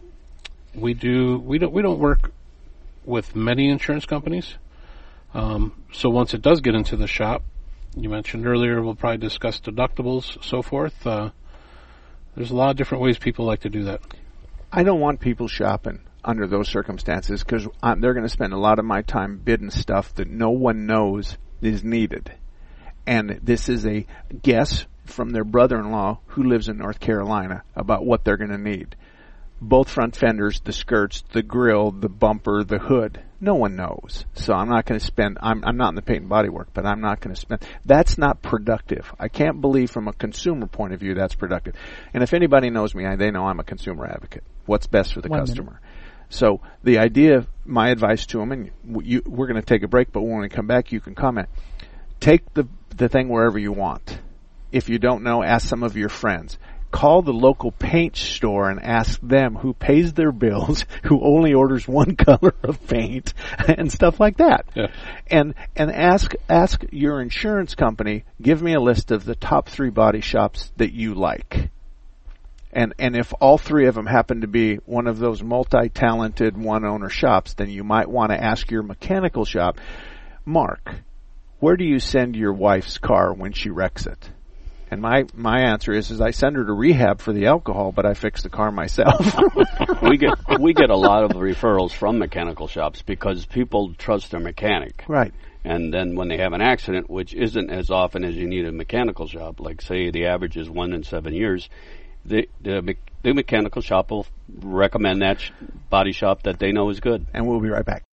S4: we do. We don't. We don't work with many insurance companies. Um, so once it does get into the shop, you mentioned earlier, we'll probably discuss deductibles, so forth. Uh, there's a lot of different ways people like to do that.
S2: I don't want people shopping under those circumstances because they're going to spend a lot of my time bidding stuff that no one knows is needed. And this is a guess from their brother-in-law who lives in North Carolina about what they're going to need. Both front fenders, the skirts, the grill, the bumper, the hood. No one knows. So I'm not going to spend, I'm, I'm not in the paint and body work, but I'm not going to spend, that's not productive. I can't believe from a consumer point of view that's productive. And if anybody knows me, I, they know I'm a consumer advocate. What's best for the One customer. Minute. So the idea, my advice to them, and you, we're going to take a break, but when we come back, you can comment. Take the, the thing wherever you want. If you don't know, ask some of your friends. Call the local paint store and ask them who pays their bills, who only orders one color of paint, and stuff like that.
S4: Yeah.
S2: And and ask ask your insurance company, give me a list of the top three body shops that you like. And and if all three of them happen to be one of those multi-talented one-owner shops, then you might want to ask your mechanical shop, Mark, where do you send your wife's car when she wrecks it? And my, my answer is, is I send her to rehab for the alcohol, but I fix the car myself.
S3: we get we get a lot of referrals from mechanical shops because people trust their mechanic.
S2: Right.
S3: And then when they have an accident, which isn't as often as you need a mechanical shop, like say the average is one in seven years, the the, the mechanical shop will recommend that sh- body shop that they know is good.
S2: And we'll be right back.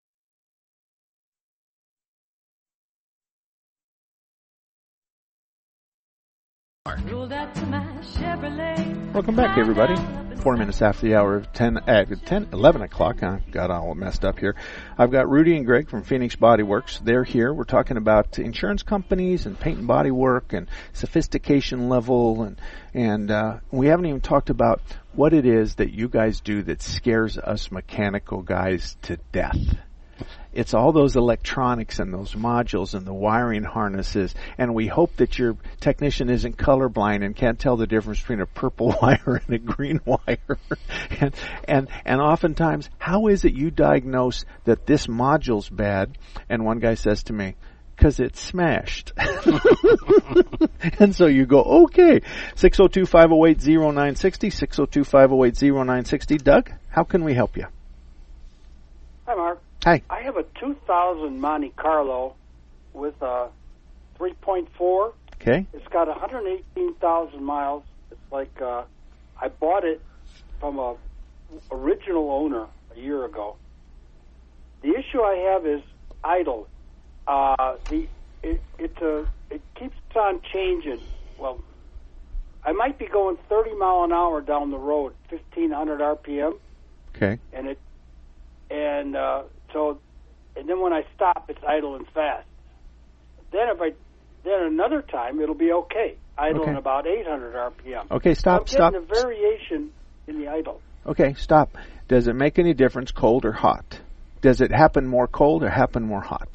S2: Welcome back, everybody. Four minutes after the hour of ten, uh, ten, eleven o'clock. I got all messed up here. I've got Rudy and Greg from Phoenix Body Works. They're here. We're talking about insurance companies and paint and body work and sophistication level, and and uh, we haven't even talked about what it is that you guys do that scares us mechanical guys to death. It's all those electronics and those modules and the wiring harnesses, and we hope that your technician isn't colorblind and can't tell the difference between a purple wire and a green wire. and, and and oftentimes, how is it you diagnose that this module's bad? And one guy says to me, because it's smashed. And so you go, okay, six oh two, five oh eight, oh nine six oh, six oh two, five oh eight, oh nine six oh. Doug, how can we help you?
S11: Hi, Mark.
S2: Hi.
S11: I have a two thousand Monte Carlo with a three point four.
S2: Okay.
S11: It's got one hundred eighteen thousand miles. It's like uh, I bought it from a original owner a year ago. The issue I have is idle. Uh, the it it uh, it keeps on changing. Well, I might be going thirty mile an hour down the road, fifteen hundred R P M.
S2: Okay.
S11: And it and uh, so, and then when I stop, it's idling fast. then if I then another time it'll be okay. Idle
S2: Okay.
S11: at about eight hundred R P M.
S2: Okay, stop,
S11: I'm
S2: stop.
S11: getting a variation in the idle.
S2: Okay, stop. Does it make any difference, cold or hot? Does it happen more cold or happen more hot?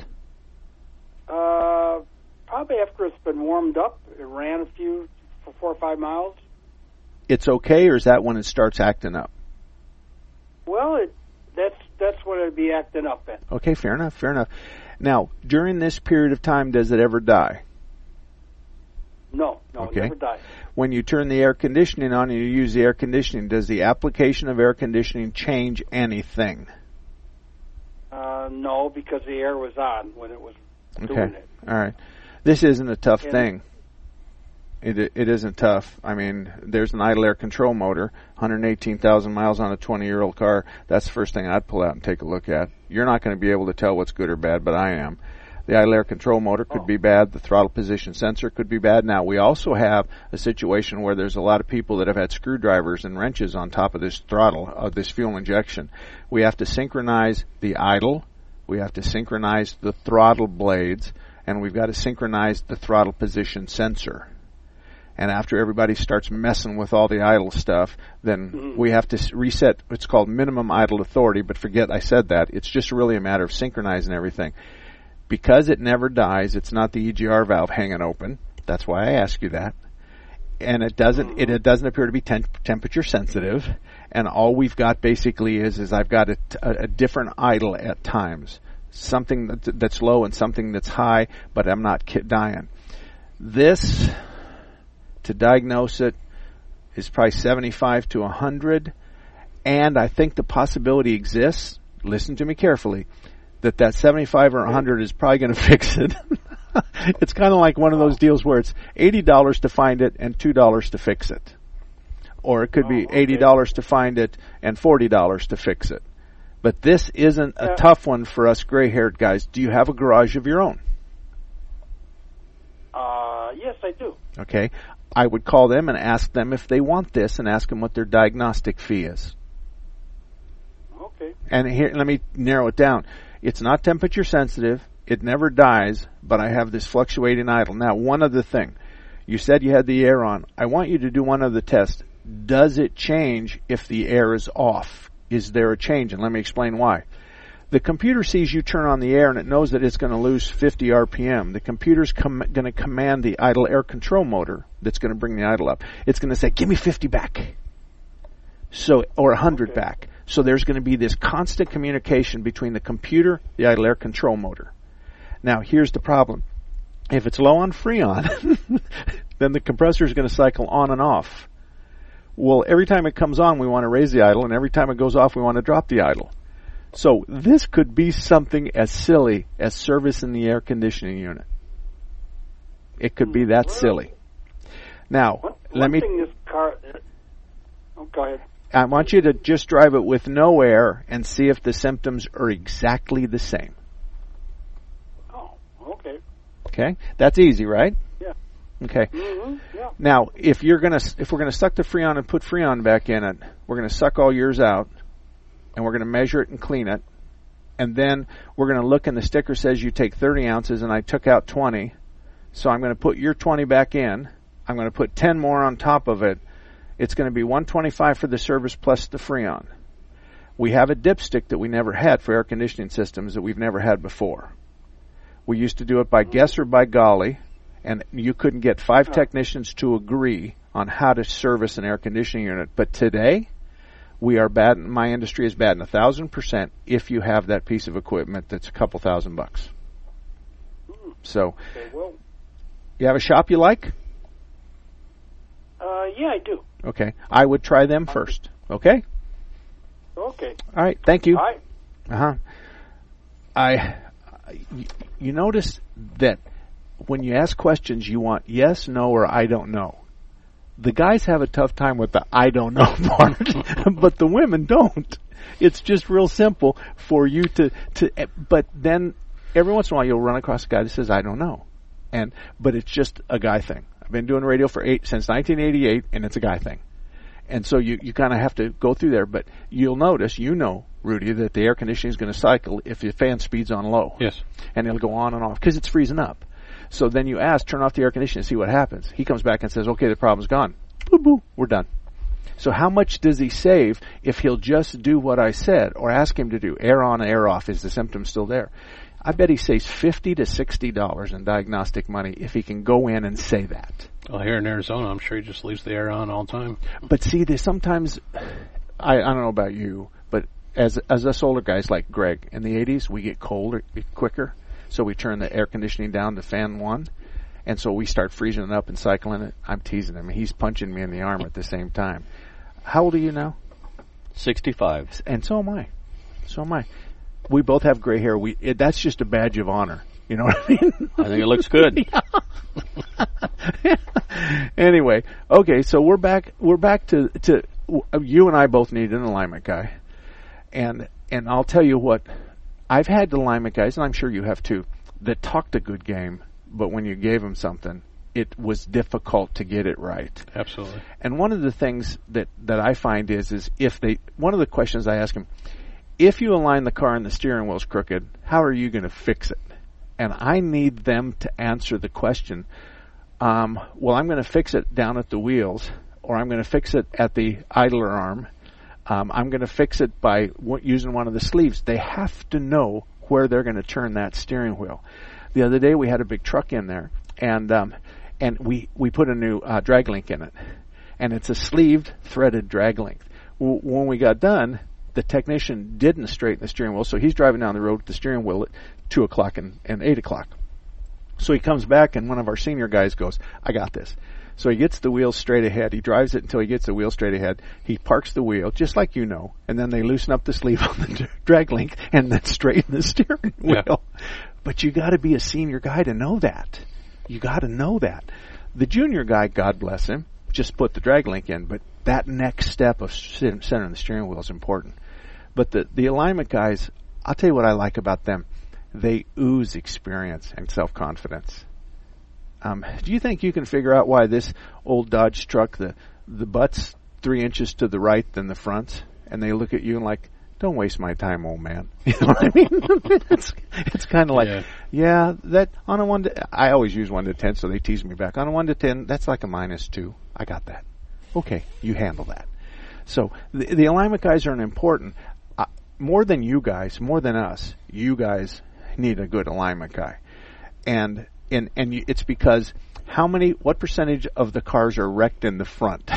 S11: Uh, probably after it's been warmed up, it ran a few, for four or five miles.
S2: It's okay, or is that when it starts acting up?
S11: Well, it, that's that's what it'd be acting up in.
S2: Okay, fair enough, fair enough. Now, during this period of time, does it ever die?
S11: No, no,
S2: Okay.
S11: it never dies.
S2: When you turn the air conditioning on and you use the air conditioning, does the application of air conditioning change anything?
S11: Uh, no, because the air was on when it was doing
S2: Okay,
S11: it.
S2: all right. This isn't a tough
S11: And-
S2: thing. It it isn't tough. I mean, there's an idle air control motor, one hundred eighteen thousand miles on a twenty-year-old car. That's the first thing I'd pull out and take a look at. You're not going to be able to tell what's good or bad, but I am. The idle air control motor could
S11: Oh.
S2: be bad. The throttle position sensor could be bad. Now, we also have a situation where there's a lot of people that have had screwdrivers and wrenches on top of this throttle, of this fuel injection. We have to synchronize the idle. We have to synchronize the throttle blades. And we've got to synchronize the throttle position sensor. And after everybody starts messing with all the idle stuff, then
S11: Mm-hmm.
S2: we have to s- reset what's called minimum idle authority, but forget I said that. It's just really a matter of synchronizing everything. Because it never dies, it's not the E G R valve hanging open. That's why I ask you that. And it doesn't, it, it doesn't appear to be tem- temperature sensitive. And all we've got basically is, is I've got a, t- a, a different idle at times. Something that, that's low and something that's high, but I'm not ki- dying. This, to diagnose it, is probably seventy-five to one hundred, and I think the possibility exists, listen to me carefully, that that seventy-five or one hundred is probably going to fix it. It's kind of like one of those deals where it's eighty dollars to find it and two dollars to fix it. Or it could
S11: Oh,
S2: be
S11: okay.
S2: eighty dollars to find it and forty dollars to fix it. But this isn't a
S11: Yeah.
S2: tough one for us gray-haired guys. Do you have a garage of your own?
S11: Uh, yes, I do.
S2: Okay. I would call them and ask them if they want this and ask them what their diagnostic fee is.
S11: Okay.
S2: And here, let me narrow it down. It's not temperature sensitive. It never dies, but I have this fluctuating idle. Now, one other thing. You said you had the air on. I want you to do one other test. Does it change if the air is off? Is there a change? And let me explain why. The computer sees you turn on the air and it knows that it's going to lose fifty R P M. The computer's com- going to command the idle air control motor that's going to bring the idle up. It's going to say, give me fifty back. So, or one hundred
S11: Okay.
S2: back. So there's going to be this constant communication between the computer, the idle air control motor. Now, here's the problem. If it's low on Freon, then the compressor is going to cycle on and off. Well, every time it comes on, we want to raise the idle, and every time it goes off, we want to drop the idle. So this could be something as silly as service in the air conditioning unit. It could be that silly. Now,
S11: One,
S2: let
S11: one
S2: me...
S11: thing this car. Oh, go ahead.
S2: I want you to just drive it with no air and see if the symptoms are exactly the same.
S11: Oh, okay.
S2: Okay? That's easy, right?
S11: Yeah.
S2: Okay.
S11: Mm-hmm. Yeah.
S2: Now, if you're gonna, if we're gonna suck the Freon and put Freon back in it, we're gonna suck all yours out, and we're gonna measure it and clean it, and then we're gonna look and the sticker says you take thirty ounces and I took out twenty, so I'm gonna put your twenty back in. I'm gonna put ten more on top of it. It's gonna be one twenty-five for the service plus the Freon. We have a dipstick that we never had for air conditioning systems that we've never had before. We used to do it by guess or by golly, and you couldn't get five technicians to agree on how to service an air conditioning unit. But today, we are bad. My industry is batting a thousand percent if you have that piece of equipment that's a couple thousand bucks. So,
S11: Okay, well,
S2: you have a shop you like?
S11: uh, yeah, I do.
S2: Okay. I would try them first. Okay?
S11: Okay.
S2: All right. Thank you.
S11: All right.
S2: Uh-huh. I, y- you notice that when you ask questions, you want yes, no, or I don't know. The guys have a tough time with the I don't know part, but the women don't. It's just real simple for you to, to, but then every once in a while you'll run across a guy that says, I don't know. And, but it's just a guy thing. I've been doing radio for eight, since nineteen eighty-eight, and it's a guy thing. And so you, you kind of have to go through there, but you'll notice, you know, Rudy, that the air conditioning is going to cycle if your fan speed's on low.
S4: Yes.
S2: And it'll go on and off because it's freezing up. So then you ask, turn off the air conditioning and see what happens. He comes back and says, okay, the problem's gone. Boo boo, we're done. So how much does he save if he'll just do what I said or ask him to do? Air on, air off. Is the symptom still there? I bet he saves fifty to sixty dollars in diagnostic money if he can go in and say that.
S4: Well, here in Arizona, I'm sure he just leaves the air on all the time.
S2: But see, there's sometimes, I, I don't know about you, but as as us older guys like Greg, in the eighties, we get colder quicker, so we turn the air conditioning down to fan one. And so we start freezing it up and cycling it. I'm teasing him. He's punching me in the arm at the same time. How old are you now?
S3: sixty-five.
S2: And so am I. So am I. We both have gray hair. We it, that's just a badge of honor. You know what I mean?
S3: I think it looks good.
S2: Anyway, okay, so we're back. We're back to to you and I both need an alignment guy, and and I'll tell you what, I've had alignment guys, and I'm sure you have too, that talked a good game, but when you gave them something, it was difficult to get it right.
S4: Absolutely.
S2: And one of the things that, that I find is, is if they, one of the questions I ask them, if you align the car and the steering wheel's crooked, how are you going to fix it? And I need them to answer the question, um, well, I'm going to fix it down at the wheels, or I'm going to fix it at the idler arm. Um, I'm going to fix it by w- using one of the sleeves. They have to know where they're going to turn that steering wheel. The other day we had a big truck in there, and um, and we, we put a new uh, drag link in it. And it's a sleeved, threaded drag link. W- when we got done, the technician didn't straighten the steering wheel, so he's driving down the road with the steering wheel at two o'clock and, and eight o'clock. So he comes back, and one of our senior guys goes, I got this. So he gets the wheel straight ahead. He drives it until he gets the wheel straight ahead. He parks the wheel, just like you know, and then they loosen up the sleeve on the drag link and then straighten the steering wheel. Yeah. But you got to be a senior guy to know that. You got to know that. The junior guy, God bless him, just put the drag link in, but that next step of centering the steering wheel is important. But the, the alignment guys, I'll tell you what I like about them. They ooze experience and self-confidence. Um, do you think you can figure out why this old Dodge truck, the the butt's three inches to the right than the front, and they look at you and like, don't waste my time, old man. You know what I mean? it's it's kind of like, yeah. yeah, that on a one to, I always use one to ten, so they tease me back. On a one to ten, that's like a minus two. I got that. Okay, you handle that. So the, the alignment guys are an important, uh, more than you guys, more than us, you guys need a good alignment guy. And and and you, it's because how many, what percentage of the cars are wrecked in the front?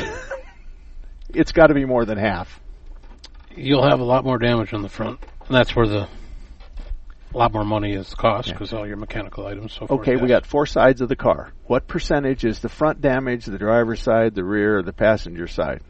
S2: It's got to be more than half.
S4: You'll have a lot more damage on the front, and that's where the a lot more money is cost because yeah. all your mechanical items. So forth.
S2: Okay, we got four sides of the car. What percentage is the front damage, the driver's side, the rear, or the passenger side?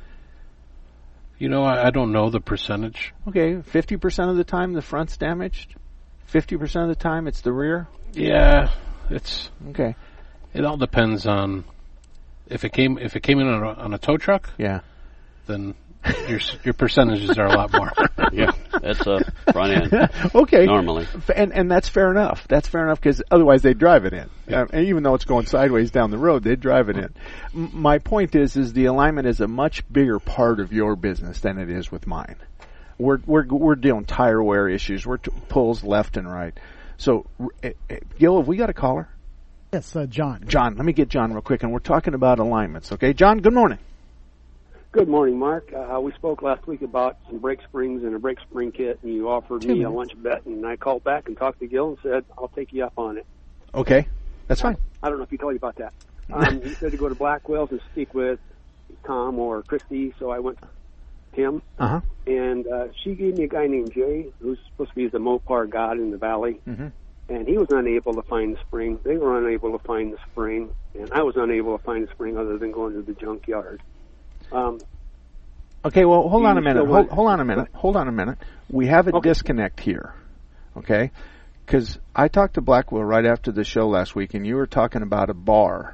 S4: You know, I, I don't know the percentage.
S2: Okay, fifty percent of the time the front's damaged. Fifty percent of the time it's the rear.
S4: Yeah, it's
S2: okay.
S4: It all depends on if it came if it came in on a, on a tow truck.
S2: Yeah,
S4: then your your percentages are a lot more.
S3: Yeah, that's a front end.
S2: Okay,
S3: normally,
S2: and and that's fair enough. That's fair enough because otherwise they'd drive it in.
S4: Yeah.
S2: Um, and even though it's going sideways down the road, they'd drive it in. M- my point is, is the alignment is a much bigger part of your business than it is with mine. We're we're we're dealing tire wear issues. We're t- pulls left and right. So, uh, uh, Gil, have we got a caller?
S9: Yes, uh, John.
S2: John, let me get John real quick, and we're talking about alignments. Okay, John. Good morning.
S12: Good morning, Mark. Uh, we spoke last week about some brake springs and a brake spring kit, and you offered
S2: Two
S12: me
S2: minutes.
S12: a lunch bet, and I called back and talked to Gil and said, I'll take you up on it.
S2: Okay, that's fine.
S12: I don't know if he told you about that. Um, he said to go to Blackwell's and speak with Tom or Christy, so I went to him.
S2: Uh-huh.
S12: And uh, she gave me a guy named Jay, who's supposed to be the Mopar god in the valley.
S2: Mm-hmm.
S12: And he was unable to find the spring. They were unable to find the spring. And I was unable to find the spring other than going to the junkyard. Um,
S2: Okay, well, hold
S12: Do
S2: on
S12: you
S2: a minute.
S12: still
S2: Hold,
S12: want-
S2: hold on a minute. Hold on a minute. We have a
S12: Okay.
S2: disconnect here, okay? Because I talked to Blackwell right after the show last week, and you were talking about a bar.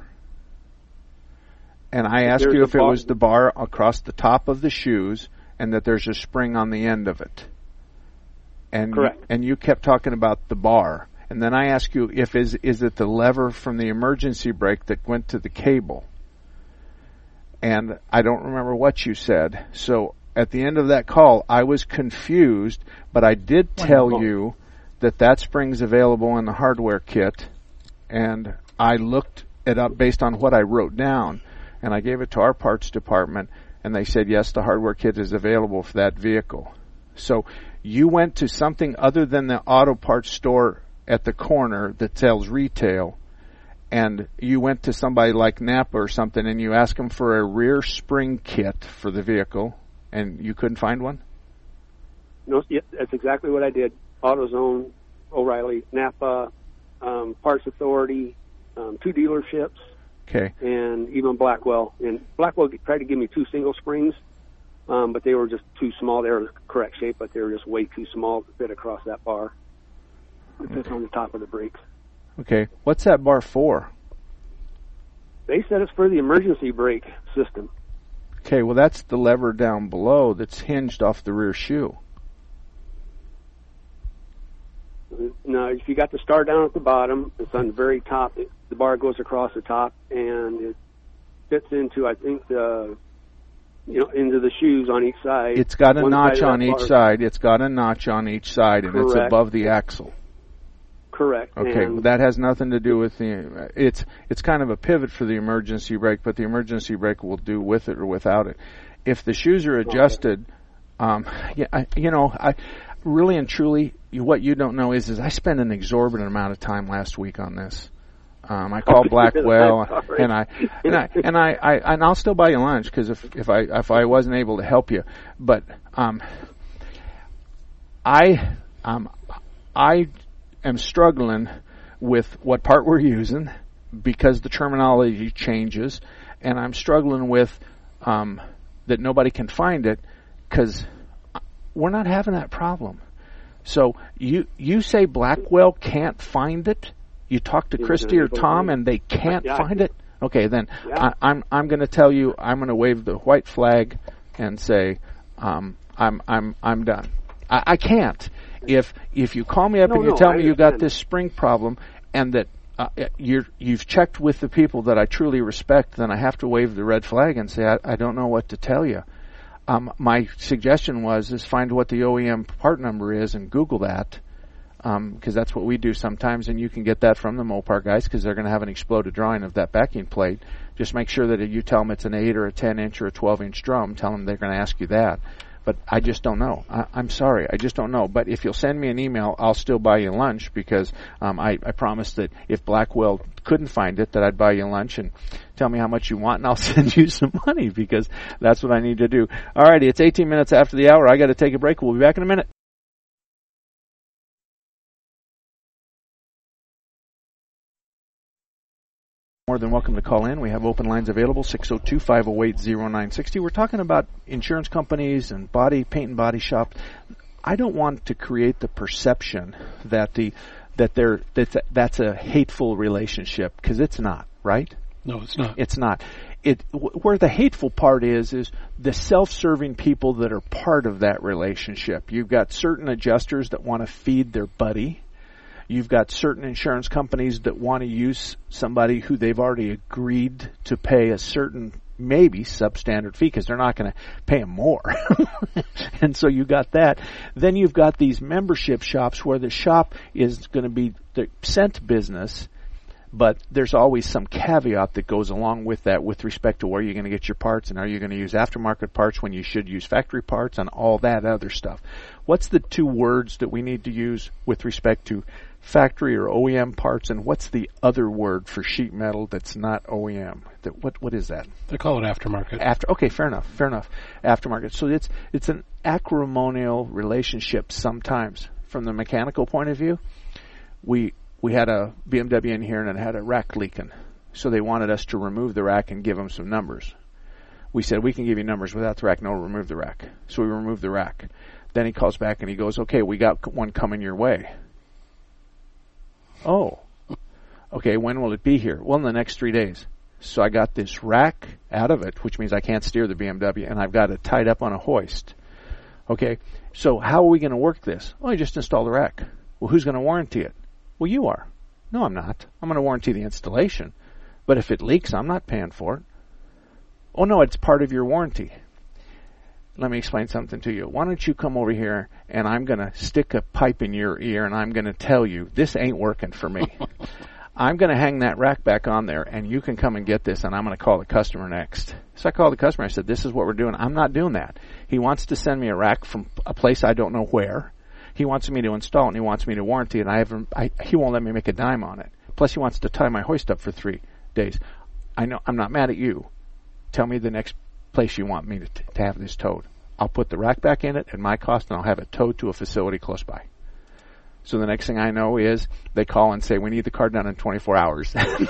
S2: And I asked
S12: There's
S2: you
S12: a
S2: if it
S12: bar-
S2: was the bar across the top of the shoes and that there's a spring on the end of it. And
S12: Correct.
S2: You, and you kept talking about the bar. And then I asked you if is is it the lever from the emergency brake that went to the cable. And I don't remember what you said. So at the end of that call, I was confused, but I did tell
S12: Wonderful.
S2: you that that spring's available in the hardware kit, and I looked it up based on what I wrote down, and I gave it to our parts department, and they said, yes, the hardware kit is available for that vehicle. So you went to something other than the auto parts store at the corner that sells retail, and you went to somebody like Napa or something, and you asked them for a rear spring kit for the vehicle, and you couldn't find one?
S12: No, yeah, that's exactly what I did. AutoZone, O'Reilly, Napa, um, Parts Authority, um, two dealerships,
S2: okay,
S12: and even Blackwell. And Blackwell tried to give me two single springs, um, but they were just too small. They were the correct shape, but they were just way too small to fit across that bar. It fits on the top of the brakes.
S2: Okay. What's that bar for?
S12: They said it's for the emergency brake system.
S2: Okay, well, that's the lever down below that's hinged off the rear shoe.
S12: No, if you got the star down at the bottom, it's on the very top. It, the bar goes across the top, and it fits into, I think, the you know, into the shoes on each side.
S2: It's got a
S12: One
S2: notch
S12: side
S2: on each
S12: bar.
S2: side. It's got a notch on each side, and
S12: Correct.
S2: it's above the axle.
S12: Correct.
S2: Okay,
S12: and
S2: well, that has nothing to do with the. It's it's kind of a pivot for the emergency brake, but the emergency brake will do with it or without it. If the shoes are adjusted, um, yeah, I, you know, I really and truly, you, what you don't know is, is I spent an exorbitant amount of time last week on this. Um, I called Blackwell, and I and I and I, I and I'll still buy you lunch because if if I if I wasn't able to help you, but um, I um I. am struggling with what part we're using because the terminology changes, and I'm struggling with um, that nobody can find it because we're not having that problem. So you you say Blackwell can't find it? You talk to Christy or Tom and they can't
S12: yeah.
S2: find it? Okay, then
S12: yeah.
S2: I, I'm I'm going to tell you I'm going to wave the white flag and say um, I'm I'm I'm done. I, I can't. If if you call me up
S12: no,
S2: and you
S12: no,
S2: tell
S12: I
S2: me you got
S12: understand.
S2: this spring problem and that uh, you're you've checked with the people that I truly respect, then I have to wave the red flag and say I, I don't know what to tell you. Um, my suggestion was is find what the O E M part number is and Google that, because um, that's what we do sometimes, and you can get that from the Mopar guys because they're going to have an exploded drawing of that backing plate. Just make sure that if you tell them it's an eight or a ten inch or a twelve inch drum, tell them they're going to ask you that. But I just don't know. I, I'm sorry. I just don't know. But if you'll send me an email, I'll still buy you lunch because um, I, I promised that if Blackwell couldn't find it, that I'd buy you lunch and tell me how much you want, and I'll send you some money because that's what I need to do. All righty, it's eighteen minutes after the hour. I got to take a break. We'll be back in a minute. More than welcome to call in. We have open lines available, six oh two, five oh eight, oh nine six oh. We're talking about insurance companies and body paint and body shops. I don't want to create the perception that the that they're that's a, that's a hateful relationship, because it's not, right?
S4: No, it's not.
S2: It's not. It w- where the hateful part is is the self-serving people that are part of that relationship. You've got certain adjusters that want to feed their buddy. You've got certain insurance companies that want to use somebody who they've already agreed to pay a certain, maybe, substandard fee because they're not going to pay them more. And so you got that. Then you've got these membership shops where the shop is going to be the cent business, but there's always some caveat that goes along with that with respect to where you're going to get your parts and are you going to use aftermarket parts when you should use factory parts and all that other stuff. What's the two words that we need to use with respect to factory or O E M parts, and what's the other word for sheet metal that's not O E M? That what what is that?
S4: They call it aftermarket.
S2: After okay, fair enough, fair enough. Aftermarket. So it's it's an acrimonial relationship sometimes. From the mechanical point of view, we we had a B M W in here and it had a rack leaking, so they wanted us to remove the rack and give them some numbers. We said we can give you numbers without the rack. No, remove the rack. So we removed the rack. Then he calls back and he goes, "Okay, we got one coming your way." Oh, okay, when will it be here? Well, in the next three days. So I got this rack out of it, which means I can't steer the B M W, and I've got it tied up on a hoist. Okay, so how are we going to work this? Well, you just install the rack. Well, who's going to warranty it? Well, you are. No, I'm not. I'm going to warranty the installation. But if it leaks, I'm not paying for it. Oh, no, it's part of your warranty. Let me explain something to you. Why don't you come over here and I'm going to stick a pipe in your ear and I'm going to tell you, this ain't working for me. I'm going to hang that rack back on there, and you can come and get this, and I'm going to call the customer next. So I called the customer. I said, this is what we're doing. I'm not doing that. He wants to send me a rack from a place I don't know where. He wants me to install it, and he wants me to warranty it, and I haven't, I, he won't let me make a dime on it. Plus, he wants to tie my hoist up for three days. I know I'm not mad at you. Tell me the next place you want me to, to have this towed. I'll put the rack back in it at my cost, and I'll have it towed to a facility close by. So the next thing I know is they call and say, we need the car done in twenty-four hours.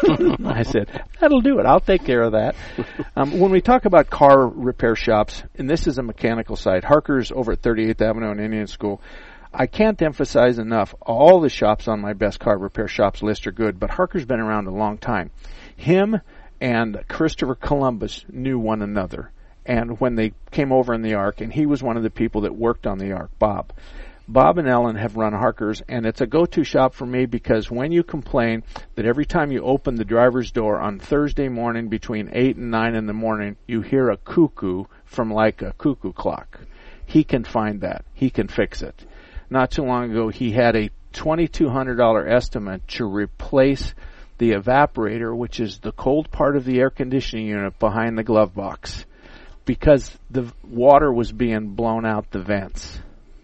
S2: I said, that'll do it. I'll take care of that. Um, when we talk about car repair shops, and this is a mechanical side, Harker's over at thirty-eighth Avenue and Indian School, I can't emphasize enough, all the shops on my best car repair shops list are good, but Harker's been around a long time. Him and Christopher Columbus knew one another. And when they came over in the Ark, and he was one of the people that worked on the Ark, Bob. Bob and Ellen have run Harker's, and it's a go-to shop for me because when you complain that every time you open the driver's door on Thursday morning between eight and nine in the morning, you hear a cuckoo from like a cuckoo clock, he can find that. He can fix it. Not too long ago, he had a twenty-two hundred dollars estimate to replace the evaporator, which is the cold part of the air conditioning unit behind the glove box, because the water was being blown out the vents.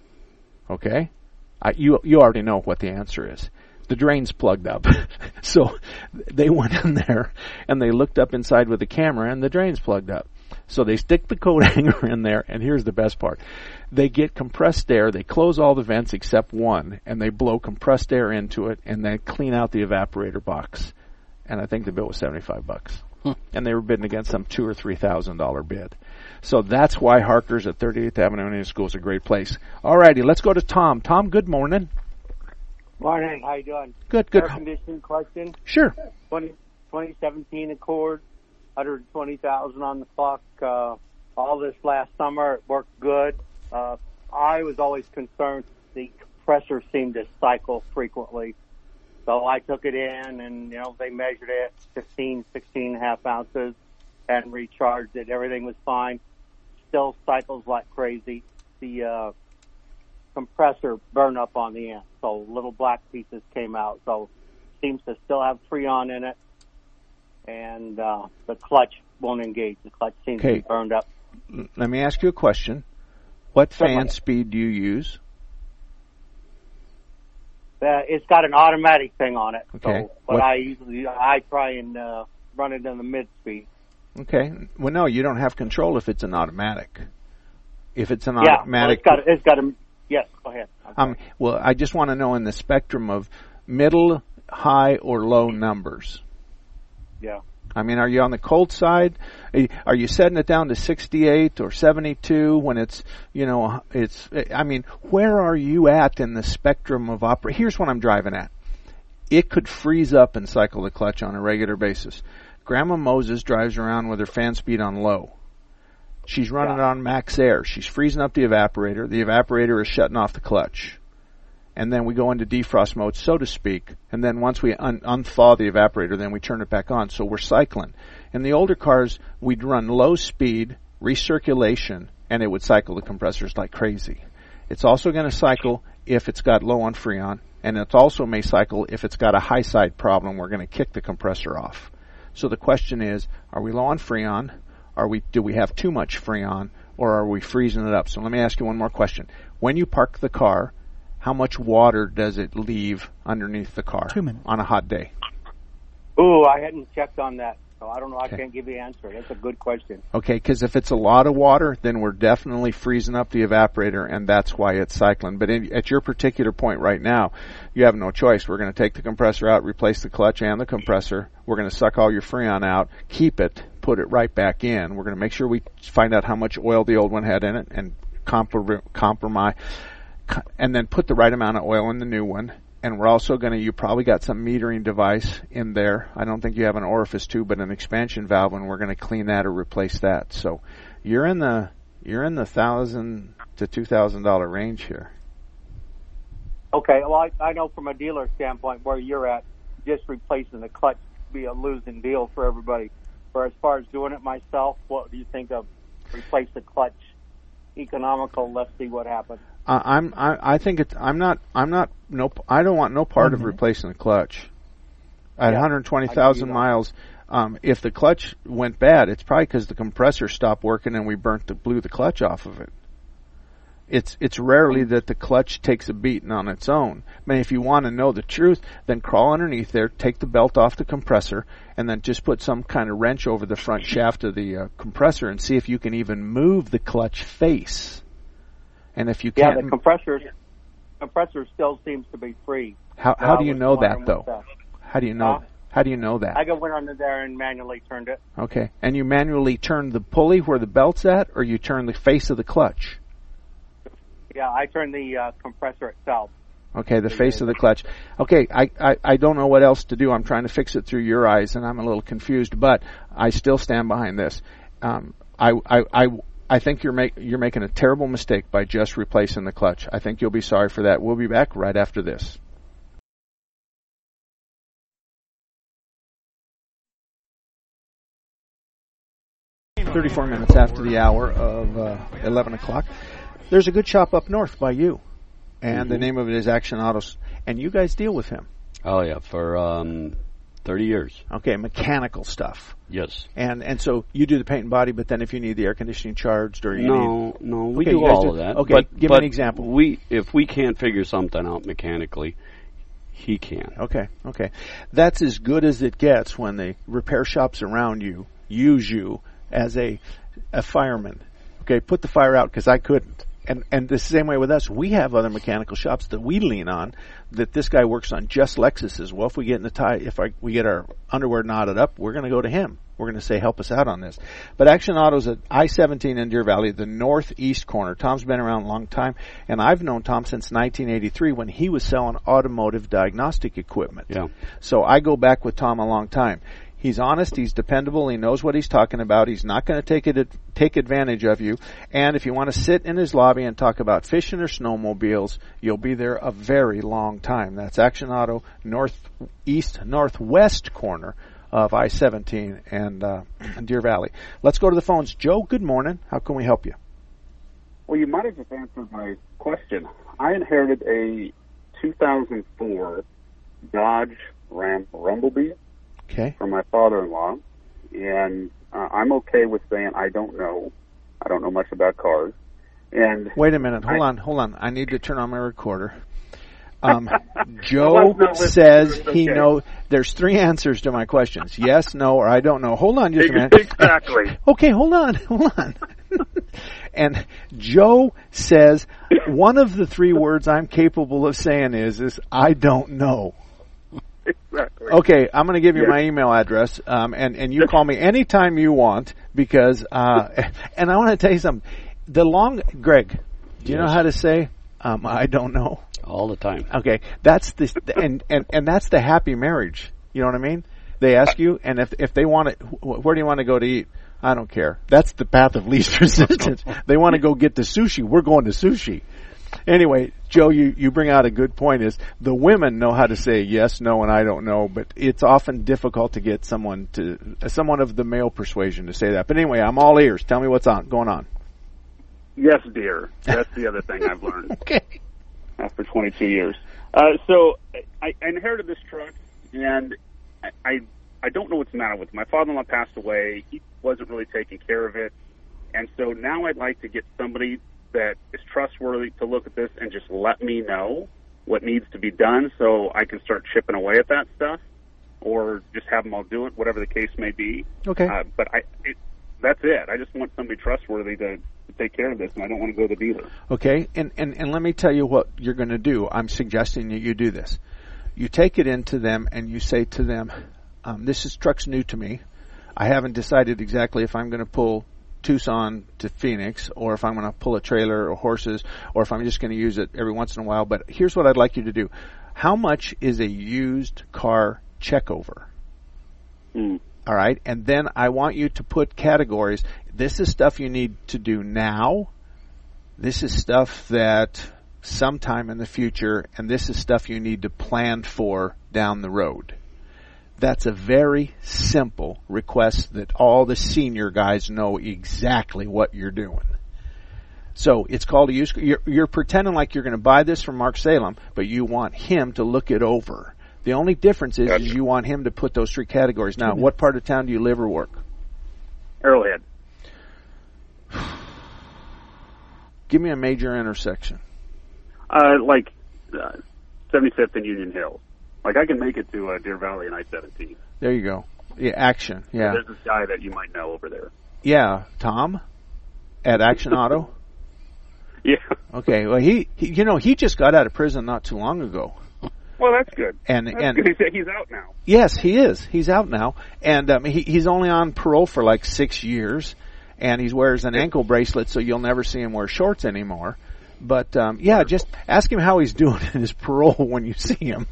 S2: Okay? I, you you already know what the answer is. The drain's plugged up. So they went in there and they looked up inside with the camera and the drain's plugged up. So they stick the coat hanger in there, and here's the best part. They get compressed air, they close all the vents except one, and they blow compressed air into it, and then clean out the evaporator box. And I think the bill was seventy-five bucks. Hmm. And they were bidding against some two or three thousand dollar bid. So that's why Harker's at thirty-eighth Avenue Indian School is a great place. All righty, let's go to Tom. Tom, good morning.
S13: Morning. How you doing?
S2: Good, good.
S13: Air conditioning question.
S2: Sure.
S13: twenty, twenty seventeen Accord, one hundred twenty thousand on the clock. Uh, all this last summer, it worked good. Uh, I was always concerned the compressor seemed to cycle frequently. So I took it in and, you know, they measured it, fifteen, sixteen and a half ounces, and recharged it. Everything was fine. Still cycles like crazy. The uh, compressor burned up on the end, so little black pieces came out. So seems to still have Freon in it, and uh, the clutch won't engage. The clutch seems
S2: okay.
S13: to be burned up.
S2: Let me ask you a question. What fan speed do you use?
S13: Uh, it's got an automatic thing on it.
S2: Okay.
S13: So, but what? I usually I try and uh, run it in the mid speed.
S2: Okay. Well, no, you don't have control if it's an automatic. If it's an
S13: yeah,
S2: automatic,
S13: well, it's got it's got a yes. Go ahead.
S2: Um. Well, I just want to know in the spectrum of middle, high, or low numbers.
S13: Yeah.
S2: I mean, are you on the cold side? Are you setting it down to sixty-eight or seventy-two when it's, you know, it's, I mean, where are you at in the spectrum of oper- Here's what I'm driving at. It could freeze up and cycle the clutch on a regular basis. Grandma Moses drives around with her fan speed on low. She's running yeah. it on max air. She's freezing up the evaporator. The evaporator is shutting off the clutch. And then we go into defrost mode, so to speak. And then once we un- unthaw the evaporator, then we turn it back on. So we're cycling. In the older cars, we'd run low speed, recirculation, and it would cycle the compressors like crazy. It's also going to cycle if it's got low on Freon, and it also may cycle if it's got a high side problem. We're going to kick the compressor off. So the question is, are we low on Freon? Are we, do we have too much Freon, or are we freezing it up? So let me ask you one more question. When you park the car, how much water does it leave underneath the car
S9: Two minutes.
S2: on a hot day?
S13: Ooh, I hadn't checked on that, so I don't know.
S2: Okay.
S13: I can't give you an answer. That's a good question.
S2: Okay, because if it's a lot of water, then we're definitely freezing up the evaporator, and that's why it's cycling. But in, at your particular point right now, you have no choice. We're going to take the compressor out, replace the clutch and the compressor. We're going to suck all your Freon out, keep it, put it right back in. We're going to make sure we find out how much oil the old one had in it and comprom- compromise. And then put the right amount of oil in the new one. And we're also going to, you probably got some metering device in there. I don't think you have an orifice tube, but an expansion valve, and we're going to clean that or replace that. So you're in the, you're in the thousand to two thousand dollar range here.
S13: Okay, well, I, I know from a dealer standpoint where you're at, just replacing the clutch would be a losing deal for everybody. But as far as doing it myself, what do you think of replace the clutch? Economical, let's see what happens.
S2: Uh, I'm. I, I think it's. I'm not. I'm not. No. I don't want no part
S9: Mm-hmm.
S2: of replacing the clutch. At
S13: Yeah,
S2: one hundred twenty thousand miles, um, if the clutch went bad, it's probably because the compressor stopped working and we burnt the, blew the clutch off of it. It's it's rarely that the clutch takes a beating on its own. I mean, if you want to know the truth, then crawl underneath there, take the belt off the compressor, and then just put some kind of wrench over the front shaft of the uh, compressor and see if you can even move the clutch face. And if you
S13: Yeah,
S2: can't,
S13: the compressor compressor still seems to be free.
S2: how how
S13: So
S2: do
S13: I
S2: you
S13: was
S2: know that
S13: wondering
S2: though?
S13: what
S2: How do you know?
S13: Huh?
S2: How do you know that?
S13: I got went under there and manually turned it.
S2: Okay, and you manually turn the pulley where the belt's at, or you turn the face of the clutch?
S13: Yeah, I turned the uh, compressor itself.
S2: Okay, the face of the clutch. Okay, I, I, I don't know what else to do. I'm trying to fix it through your eyes, and I'm a little confused, but I still stand behind this. Um, I, I, I, I think you're make, you're making a terrible mistake by just replacing the clutch. I think you'll be sorry for that. We'll be back right after this. thirty-four minutes after the hour of uh, eleven o'clock. There's a good shop up north by you, and
S3: Mm-hmm.
S2: the name of it is Action Autos, and you guys deal with him.
S3: Oh, yeah, for um, thirty years.
S2: Okay, mechanical stuff.
S3: Yes.
S2: And and so you do the paint and body, but then if you need the air conditioning charged or you
S3: No,
S2: need...
S3: no, we
S2: Okay,
S3: do
S2: you guys
S3: all
S2: do-
S3: of that.
S2: Okay,
S3: but,
S2: give
S3: but
S2: me an example.
S3: We, if we can't figure something out mechanically, he can.
S2: Okay, okay. That's as good as it gets when the repair shops around you use you as a a fireman. Okay, put the fire out because I couldn't. And and the same way with us, we have other mechanical shops that we lean on. That this guy works on just Lexuses. Well, if we get in the tie, if I, we get our underwear knotted up, we're going to go to him. We're going to say, help us out on this. But Action Auto's at I seventeen in Deer Valley, the northeast corner. Tom's been around a long time, and I've known Tom since nineteen eighty-three when he was selling automotive diagnostic equipment.
S3: Yeah.
S2: So I go back with Tom a long time. He's honest, he's dependable, he knows what he's talking about, he's not going to take it, take advantage of you, and if you want to sit in his lobby and talk about fishing or snowmobiles, you'll be there a very long time. That's Action Auto, northeast, northwest corner of I seventeen and uh, Deer Valley. Let's go to the phones. Joe, good morning. How can we help you?
S14: Well, you might have just answered my question. I inherited a two thousand four Dodge Ram Rumblebee
S2: okay.
S14: from my father-in-law, and uh, I'm okay with saying I don't know. I don't know much about cars. And
S2: wait a minute. Hold
S14: I,
S2: on. Hold on. I need to turn on my recorder. Um, Joe says he
S14: okay.
S2: knows. There's three answers to my questions: yes, no, or I don't know. Hold on, just a minute.
S14: Exactly.
S2: Okay, hold on, hold on. And Joe says one of the three words I'm capable of saying is is I don't know.
S14: Exactly.
S2: Okay, I'm going to give you
S14: Yes.
S2: my email address, um, and and you call me anytime you want because. Uh, and I want to tell you something. The long Greg, do you
S3: Yes.
S2: know how to say um, I don't know?
S3: All the time.
S2: Okay, that's the and, and and that's the happy marriage. You know what I mean? They ask you, and if if they want it, where do you want to go to eat? I don't care. That's the path of least resistance. They want to go get the sushi. We're going to sushi. Anyway, Joe, you, you bring out a good point is the women know how to say yes, no, and I don't know, but it's often difficult to get someone to, someone of the male persuasion to say that. But anyway, I'm all ears. Tell me what's on, going on.
S14: Yes, dear. That's the other thing I've learned.
S2: Okay.
S14: After twenty-two years. Uh, so I, I inherited this truck, and I, I I don't know what's the matter with it. My father-in-law passed away. He wasn't really taking care of it. And so now I'd like to get somebody that is trustworthy to look at this and just let me know what needs to be done so I can start chipping away at that stuff, or just have them all do it, whatever the case may be.
S2: Okay.
S14: Uh, but I, it, that's it. I just want somebody trustworthy to, to take care of this, and I don't want to go to the dealer.
S2: Okay, and, and, and let me tell you what you're going to do. I'm suggesting that you do this. You take it into them and you say to them, um, this is truck's new to me. I haven't decided exactly if I'm going to pull Tucson to Phoenix or if I'm going to pull a trailer or horses or if I'm just going to use it every once in a while. But here's what I'd like you to do. How much is a used car checkover?
S14: Mm.
S2: All right, and then I want you to put categories. This is stuff you need to do now. This is stuff that sometime in the future, and this is stuff you need to plan for down the road. That's a very simple request that all the senior guys know exactly what you're doing. So it's called a used car. You're, you're pretending like you're going to buy this from Mark Salem, but you want him to look it over. The only difference is,
S14: Gotcha.
S2: is you want him to put those three categories. Now, what part of town do you live or work?
S14: Arrowhead.
S2: Give me a major intersection.
S14: Uh, like uh, seventy-fifth and Union Hill. Like I can make it to uh, Deer Valley and I seventeen.
S2: There you go. Yeah, Action. Yeah.
S14: There's this guy that you might know over there.
S2: Yeah, Tom at Action Auto.
S14: Yeah.
S2: Okay. Well, he, he, you know, he just got out of prison not too long ago.
S14: Well, that's good.
S2: And
S14: that's
S2: and
S14: good. He's, he's out now.
S2: Yes, he is. He's out now, and um, he, he's only on parole for like six years, and he wears an ankle bracelet, so you'll never see him wear shorts anymore. But um, yeah, just ask him how he's doing in his parole when you see him.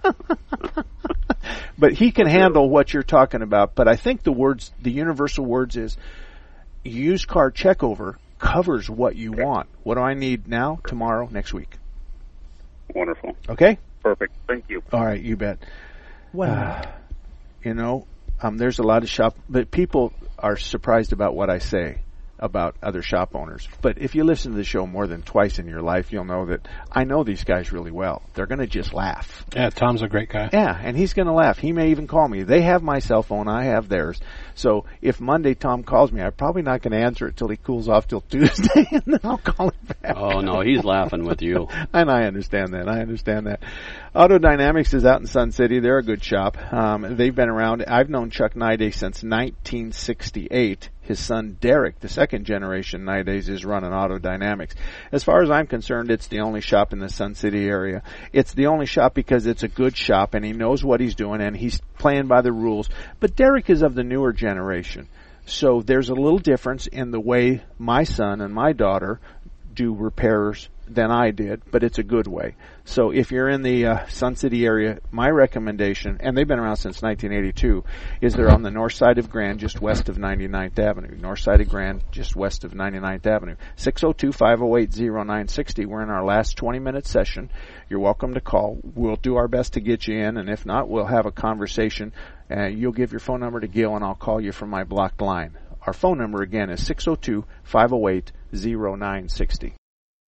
S2: But he can handle what you're talking about. But I think the words, the universal words is, used car checkover covers what you want. What do I need now, tomorrow, next week?
S14: Wonderful.
S2: Okay?
S14: Perfect. Thank you.
S2: All right, you bet.
S9: Wow.
S2: Uh, you know, um, there's a lot of shop, but people are surprised about what I say about other shop owners. But if you listen to the show more than twice in your life, you'll know that I know these guys really well. They're going to just laugh.
S4: Yeah, Tom's a great guy.
S2: Yeah, and he's going to laugh. He may even call me. They have my cell phone. I have theirs. So if Monday Tom calls me, I'm probably not going to answer it till he cools off till Tuesday, and then I'll call him back.
S3: Oh, no, he's laughing with you.
S2: And I understand that. I understand that. Auto Dynamics is out in Sun City. They're a good shop. Um, they've been around. I've known Chuck Nide since nineteen sixty-eight. His son Derek, the second generation Nides, is running Auto Dynamics. As far as I'm concerned, it's the only shop in the Sun City area. It's the only shop because it's a good shop and he knows what he's doing and he's playing by the rules. But Derek is of the newer generation. So there's a little difference in the way my son and my daughter do repairs than I did, but it's a good way. So if you're in the uh, Sun City area, my recommendation, and they've been around since nineteen eighty-two, is they're on the north side of Grand, just west of ninety-ninth Avenue. North side of Grand, just west of ninety-ninth Avenue. six oh two, five oh eight, oh nine six oh. We're in our last twenty-minute session. You're welcome to call. We'll do our best to get you in, and if not, we'll have a conversation. Uh, you'll give your phone number to Gil, and I'll call you from my blocked line. Our phone number, again, is six oh two, five oh eight, oh nine six oh.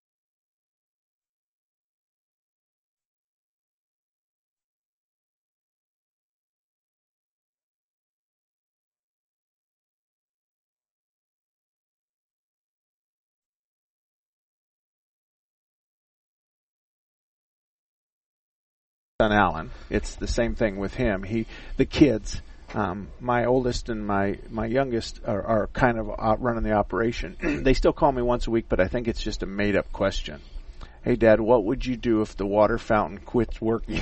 S2: Son Alan, it's the same thing with him. He, the kids, um, my oldest and my my youngest are, are kind of out running the operation. They still call me once a week, but I think it's just a made up question. Hey, Dad, what would you do if the water fountain quits working?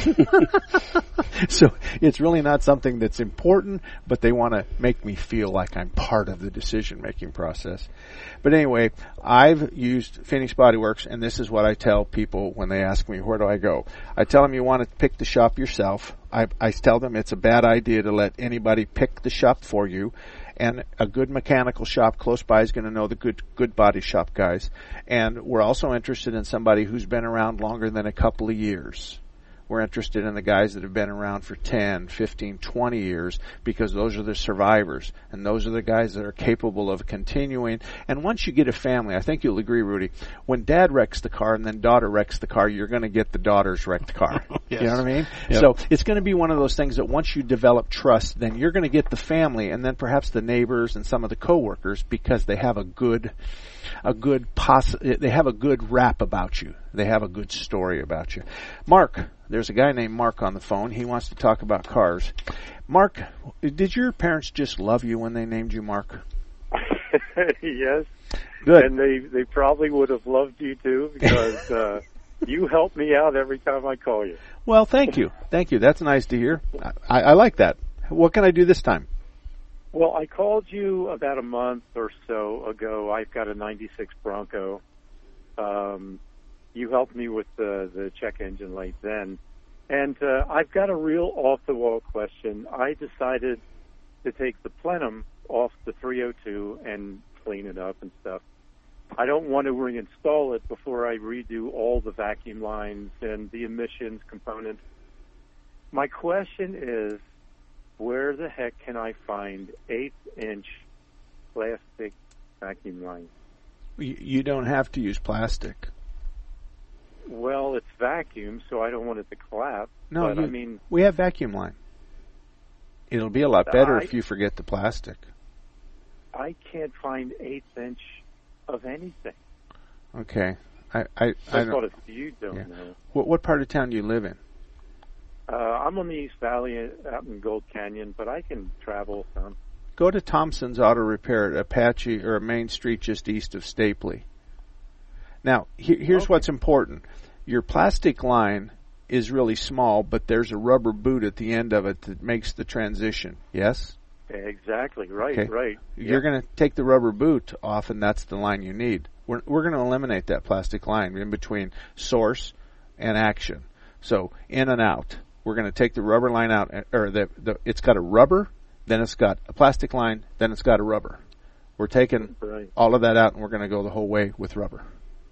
S2: So it's really not something that's important, but they want to make me feel like I'm part of the decision-making process. But anyway, I've used Phoenix Body Works, and this is what I tell people when they ask me, where do I go? I tell them you want to pick the shop yourself. I, I tell them it's a bad idea to let anybody pick the shop for you. And a good mechanical shop close by is going to know the good good body shop guys. And we're also interested in somebody who's been around longer than a couple of years. We're interested in the guys that have been around for ten, fifteen, twenty years because those are the survivors. And those are the guys that are capable of continuing. And once you get a family, I think you'll agree, Rudy, when dad wrecks the car and then daughter wrecks the car, you're going to get the daughter's wrecked car.
S4: Yes.
S2: You know what I mean?
S4: Yep.
S2: So it's going to be one of those things that once you develop trust, then you're going to get the family and then perhaps the neighbors and some of the coworkers because they have a good a good poss- they have a good rap about you. They have a good story about you. Mark, there's a guy named Mark on the phone. He wants to talk about cars. Mark, did your parents just love you when they named you Mark?
S15: Yes.
S2: Good.
S15: And they, they probably would have loved you too because uh, you help me out every time I call you.
S2: Well, thank you. Thank you. That's nice to hear. I, I like that. What can I do this time?
S15: Well, I called you about a month or so ago. I've got a ninety-six Bronco. Um, you helped me with the, the check engine light then. And uh, I've got a real off-the-wall question. I decided to take the plenum off the three oh two and clean it up and stuff. I don't want to reinstall it before I redo all the vacuum lines and the emissions components. My question is, where the heck can I find eighth-inch plastic vacuum lines?
S2: You, you don't have to use plastic.
S15: Well, it's vacuum, so I don't want it to collapse.
S2: No,
S15: but
S2: you,
S15: I mean,
S2: we have vacuum line. It'll be a lot better
S15: I,
S2: if you forget the plastic.
S15: I can't find eighth inch of anything.
S2: Okay. I, I, I
S15: That's
S2: don't,
S15: what if you don't
S2: yeah.
S15: know.
S2: What, what part of town do you live in?
S15: Uh, I'm on the East Valley out in Gold Canyon, but I can travel some.
S2: Go to Thompson's Auto Repair at Apache or Main Street just east of Stapley. Now, he, here's
S15: okay.
S2: what's important. Your plastic line is really small, but there's a rubber boot at the end of it that makes the transition. Yes?
S15: Exactly. Right,
S2: okay.
S15: right.
S2: You're
S15: yeah.
S2: going to take the rubber boot off, and that's the line you need. We're, we're going to eliminate that plastic line in between source and action. So, in and out. We're going to take the rubber line out, or the, the it's got a rubber, then it's got a plastic line, then it's got a rubber. We're taking
S15: right.
S2: all of that out, and we're going to go the whole way with rubber.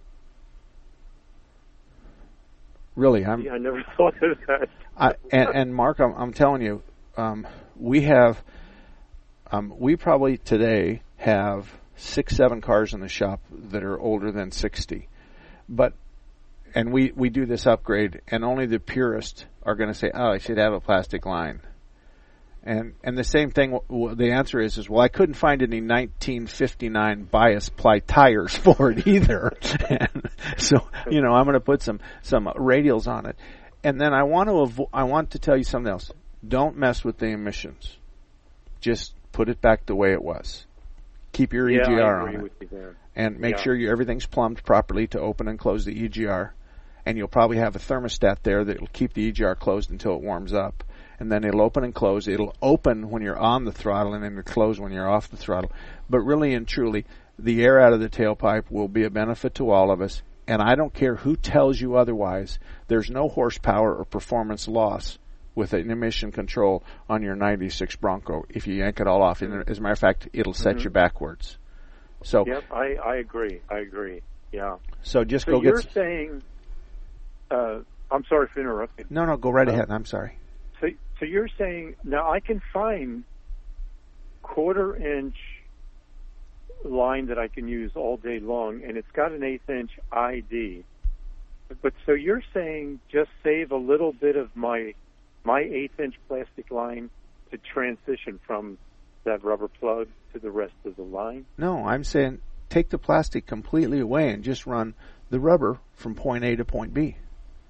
S2: Really, I'm.
S15: Yeah, I never thought of that.
S2: I, and, and Mark, I'm, I'm telling you, um, we have, um, we probably today have six, seven cars in the shop that are older than sixty, but, and we, we do this upgrade, and only the purists are going to say, oh, I should have a plastic line. And and the same thing, w- w- the answer is, is, well, I couldn't find any nineteen fifty-nine bias ply tires for it either. And so, you know, I'm going to put some, some radials on it. And then I want to avo- I want to tell you something else. Don't mess with the emissions. Just put it back the way it was. Keep your
S15: yeah,
S2: E G R
S15: I agree
S2: on
S15: with
S2: it.
S15: you there.
S2: And make
S15: yeah.
S2: sure you, everything's plumbed properly to open and close the E G R. And you'll probably have a thermostat there that will keep the E G R closed until it warms up. And then it'll open and close. It'll open when you're on the throttle and then it'll close when you're off the throttle. But really and truly, the air out of the tailpipe will be a benefit to all of us. And I don't care who tells you otherwise. There's no horsepower or performance loss with an emission control on your ninety-six Bronco if you yank it all off. And as a matter of fact, it'll set
S15: mm-hmm.
S2: you backwards. So,
S15: yep, I, I agree. I agree. Yeah.
S2: So just
S15: so
S2: go
S15: you're
S2: get.
S15: You're saying. Uh, I'm sorry for interrupting.
S2: No, no, go right
S15: uh,
S2: ahead. I'm sorry.
S15: So, so you're saying now I can find quarter inch line that I can use all day long, and it's got an eighth inch I D. But so you're saying just save a little bit of my my eighth inch plastic line to transition from that rubber plug to the rest of the line?
S2: No, I'm saying take the plastic completely away and just run the rubber from point A to point B.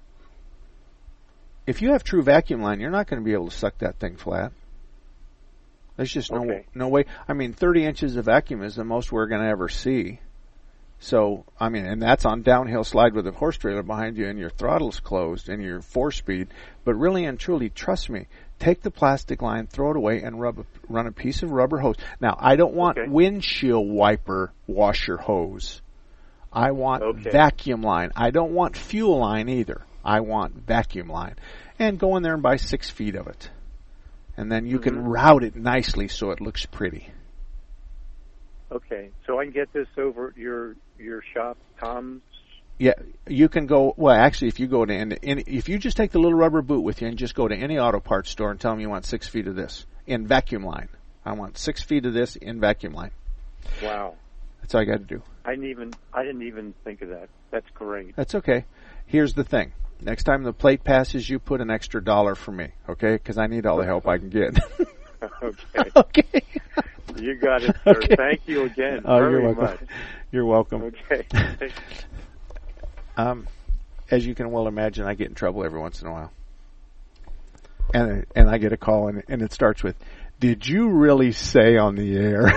S2: If you have true vacuum line, you're not going to be able to suck that thing flat. There's just no
S15: okay.
S2: no way. I mean, thirty inches of vacuum is the most we're going to ever see. So, I mean, and that's on downhill slide with a horse trailer behind you and your throttle's closed and your four-speed. But really and truly, trust me, take the plastic line, throw it away, and rub a, run a piece of rubber hose. Now, I don't want
S15: okay.
S2: windshield wiper washer hose. I want
S15: okay.
S2: vacuum line. I don't want fuel line either. I want vacuum line. And go in there and buy six feet of it. And then you
S15: mm-hmm.
S2: can route it nicely so it looks pretty.
S15: Okay. So I can get this over at your your shop, Tom's?
S2: Yeah, you can go, well, actually, if you go to any, any, if you just take the little rubber boot with you and just go to any auto parts store and tell them you want six feet of this in vacuum line. I want six feet of this in vacuum line.
S15: Wow.
S2: That's all I got to do.
S15: I didn't even I didn't even think of that. That's great.
S2: That's okay. Here's the thing. Next time the plate passes, you put an extra dollar for me, okay? Because I need all the help I can get.
S15: Okay.
S2: Okay.
S15: You got it, sir.
S2: Okay.
S15: Thank you again
S2: Oh,
S15: very
S2: you're welcome.
S15: much.
S2: You're welcome.
S15: Okay.
S2: um, as you can well imagine, I get in trouble every once in a while. And and I get a call, and, and it starts with, "Did you really say on the air?"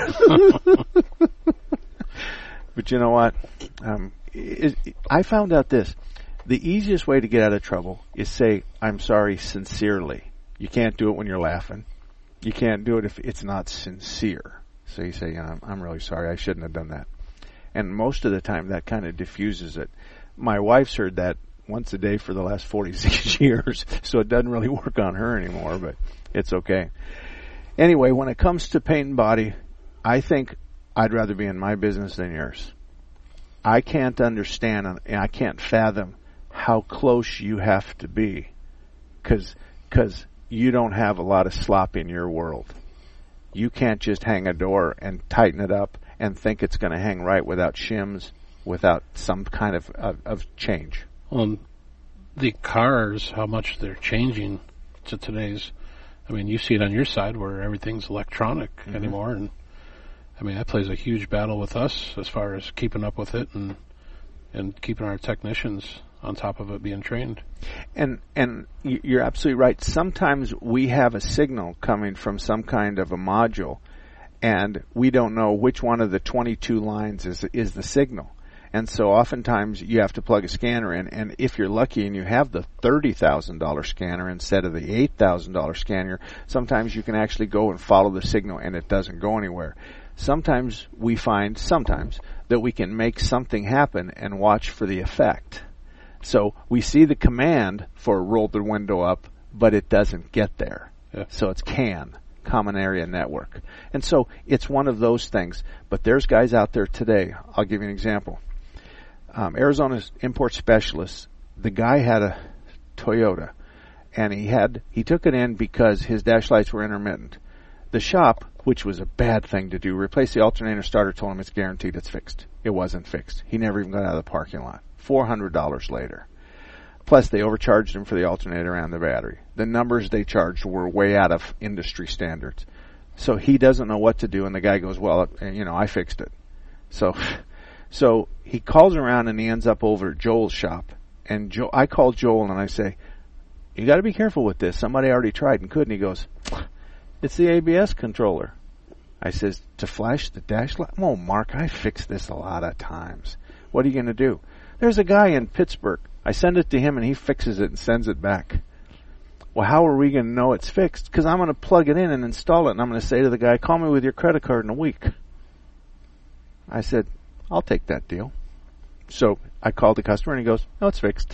S2: But you know what? Um, it, it, I found out this. The easiest way to get out of trouble is say, "I'm sorry sincerely." You can't do it when you're laughing. You can't do it if it's not sincere. So you say, you know, I'm really sorry. I shouldn't have done that. And most of the time that kind of diffuses it. My wife's heard that once a day for the last forty-six years, so it doesn't really work on her anymore, but it's okay. Anyway, when it comes to paint and body, I think I'd rather be in my business than yours. I can't understand and I can't fathom how close you have to be, because because you don't have a lot of slop in your world. You can't just hang a door and tighten it up and think it's going to hang right without shims, without some kind of, of, of change.
S4: Well, the cars, how much they're changing to today's, I mean, you see it on your side where everything's electronic mm-hmm. anymore, and I mean, that plays a huge battle with us as far as keeping up with it and and keeping our technicians on top of it being trained.
S2: And and you're absolutely right. Sometimes we have a signal coming from some kind of a module, and we don't know which one of the twenty-two lines is is the signal. And so oftentimes you have to plug a scanner in, and if you're lucky and you have the thirty thousand dollars scanner instead of the eight thousand dollars scanner, sometimes you can actually go and follow the signal and it doesn't go anywhere. Sometimes we find, sometimes, that we can make something happen and watch for the effect. So we see the command for roll the window up, but it doesn't get there.
S4: Yeah.
S2: So it's CAN, Common Area Network. And so it's one of those things. But there's guys out there today. I'll give you an example. Um, Arizona's import specialist, the guy had a Toyota, and he had he took it in because his dash lights were intermittent. The shop, which was a bad thing to do, replaced the alternator starter, told him it's guaranteed it's fixed. It wasn't fixed. He never even got out of the parking lot. four hundred dollars later. Plus, they overcharged him for the alternator and the battery. The numbers they charged were way out of industry standards. So he doesn't know what to do, and the guy goes, well, you know, I fixed it. So so he calls around, and he ends up over at Joel's shop. And Joe, I call Joel, and I say, you got to be careful with this. Somebody already tried and couldn't. He goes, it's the A B S controller. I says, to flash the dash light? Oh, Mark, I fixed this a lot of times. What are you going to do? There's a guy in Pittsburgh. I send it to him, and he fixes it and sends it back. Well, how are we going to know it's fixed? Because I'm going to plug it in and install it, and I'm going to say to the guy, call me with your credit card in a week. I said, I'll take that deal. So I called the customer, and he goes, no, it's fixed.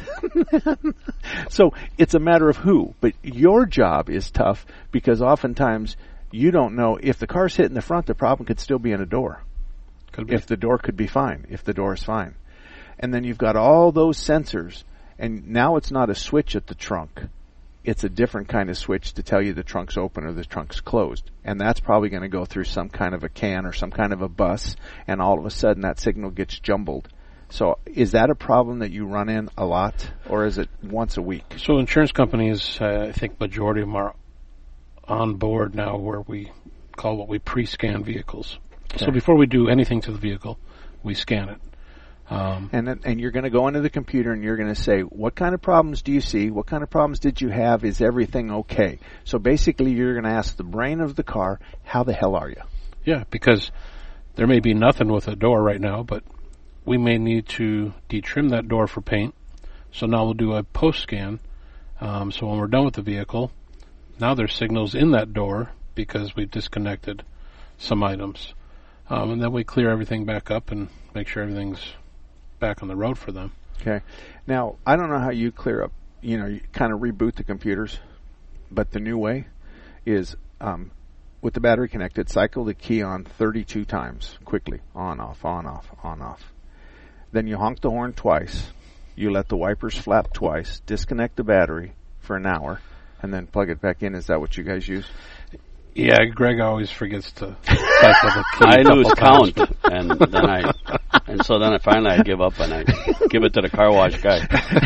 S2: So it's a matter of who. But your job is tough because oftentimes you don't know if the car's hit in the front, the problem could still be in a door.
S4: Could be.
S2: If the door could be fine, if the door is fine. And then you've got all those sensors, and now it's not a switch at the trunk. It's a different kind of switch to tell you the trunk's open or the trunk's closed. And that's probably going to go through some kind of a CAN or some kind of a bus, and all of a sudden that signal gets jumbled. So is that a problem that you run in a lot, or is it once a week?
S4: So insurance companies, uh, I think majority of them are on board now where we call what we pre-scan vehicles. Okay. So before we do anything to the vehicle, we scan it. Um,
S2: and then, and you're going to go into the computer and you're going to say, what kind of problems do you see? What kind of problems did you have? Is everything okay? So basically you're going to ask the brain of the car, how the hell are you?
S4: Yeah, because there may be nothing with the door right now, but we may need to detrim that door for paint. So now we'll do a post-scan. Um, so when we're done with the vehicle, now there's signals in that door because we've disconnected some items. Um, and then we clear everything back up and make sure everything's back on the road for them.
S2: Okay. Now, I don't know how you clear up, you know, you kind of reboot the computers, but the new way is um, with the battery connected, cycle the key on thirty-two times quickly, on, off, on, off, on, off. Then you honk the horn twice, you let the wipers flap twice, disconnect the battery for an hour, and then plug it back in. Is that what you guys use?
S4: Yeah, Greg always forgets to cycle the key.
S3: I lose count, and then I, and so then I finally I give up and I give it to the car wash guy.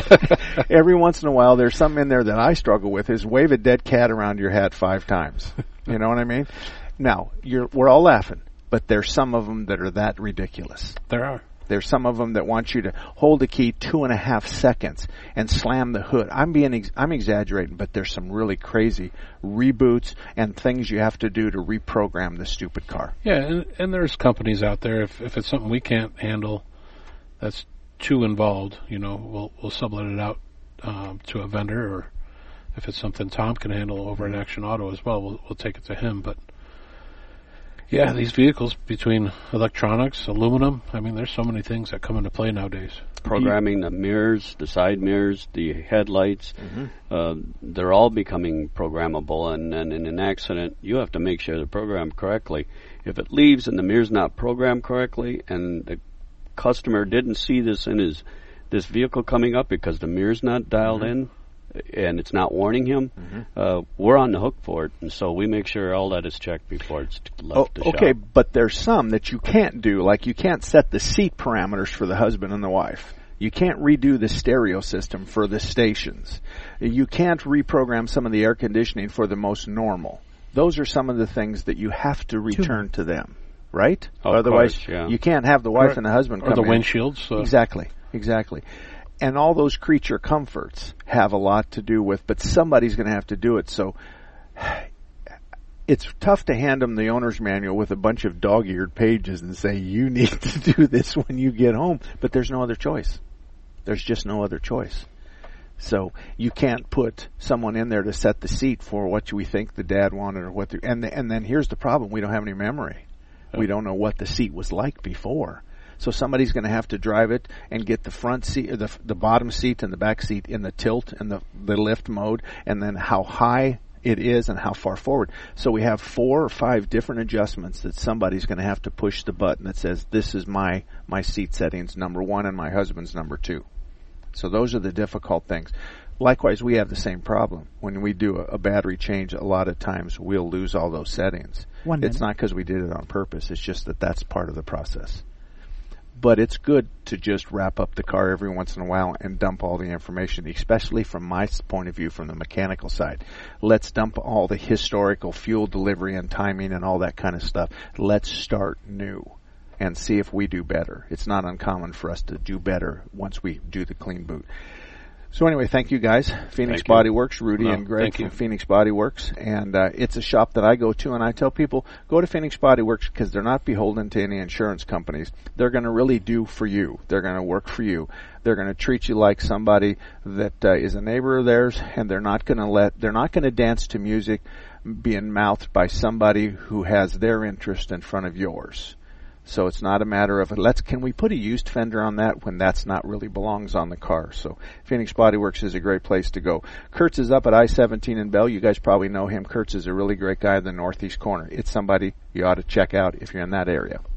S2: Every once in a while, there's something in there that I struggle with. Is wave a dead cat around your hat five times. You know what I mean? Now, you're we're all laughing, but there's some of them that are that ridiculous.
S4: There are.
S2: There's some of them that want you to hold the key two and a half seconds and slam the hood. I'm being, ex- I'm exaggerating, but there's some really crazy reboots and things you have to do to reprogram the stupid car.
S4: Yeah, and, and there's companies out there. If if it's something we can't handle, that's too involved. You know, we'll we'll sublet it out um, to a vendor, or if it's something Tom can handle over at Action Auto as well, we'll we'll take it to him. But yeah, these vehicles, between electronics, aluminum, I mean, there's so many things that come into play nowadays.
S3: Programming the mirrors, the side mirrors, the headlights, mm-hmm. uh, they're all becoming programmable, and, and in an accident, you have to make sure they're programmed correctly. If it leaves and the mirror's not programmed correctly, and the customer didn't see this in his this vehicle coming up because the mirror's not dialed mm-hmm. in, and it's not warning him, mm-hmm. uh, we're on the hook for it. And so we make sure all that is checked before it's left
S2: oh,
S3: the shop.
S2: Okay, but there's some that you can't do, like you can't set the seat parameters for the husband and the wife. You can't redo the stereo system for the stations. You can't reprogram some of the air conditioning for the most normal. Those are some of the things that you have to return to them, right?
S3: Of
S2: Otherwise,
S3: course, yeah.
S2: you can't have the wife and the husband
S4: or
S2: come
S4: the
S2: in.
S4: windshields. Uh,
S2: Exactly, exactly. And all those creature comforts have a lot to do with, but somebody's going to have to do it. So it's tough to hand them the owner's manual with a bunch of dog-eared pages and say, you need to do this when you get home. But there's no other choice. There's just no other choice. So you can't put someone in there to set the seat for what we think the dad wanted or what the, and, the, and then here's the problem. We don't have any memory. We don't know what the seat was like before. So somebody's going to have to drive it and get the front seat, or the the bottom seat and the back seat in the tilt and the, the lift mode, and then how high it is and how far forward. So we have four or five different adjustments that somebody's going to have to push the button that says, this is my, my seat settings number one and my husband's number two. So those are the difficult things. Likewise, we have the same problem. When we do a, a battery change, a lot of times we'll lose all those settings.
S9: One minute.
S2: It's not because we did it on purpose. It's just that that's part of the process. But it's good to just wrap up the car every once in a while and dump all the information, especially from my point of view, from the mechanical side. Let's dump all the historical fuel delivery and timing and all that kind of stuff. Let's start new and see if we do better. It's not uncommon for us to do better once we do the clean boot. So anyway, thank you guys. Phoenix
S3: Thank you.
S2: Body Works, Rudy
S4: No,
S2: and Greg
S4: thank
S2: from
S4: you.
S2: Phoenix Body Works. And uh, it's a shop that I go to, and I tell people, go to Phoenix Body Works because they're not beholden to any insurance companies. They're going to really do for you. They're going to work for you. They're going to treat you like somebody that uh, is a neighbor of theirs, and they're not going to let, they're not going to dance to music being mouthed by somebody who has their interest in front of yours. So it's not a matter of, let's, can we put a used fender on that when that's not really belongs on the car? So Phoenix Body Works is a great place to go. Kurtz is up at I seventeen in Bell. You guys probably know him. Kurtz is a really great guy in the northeast corner. It's somebody you ought to check out if you're in that area.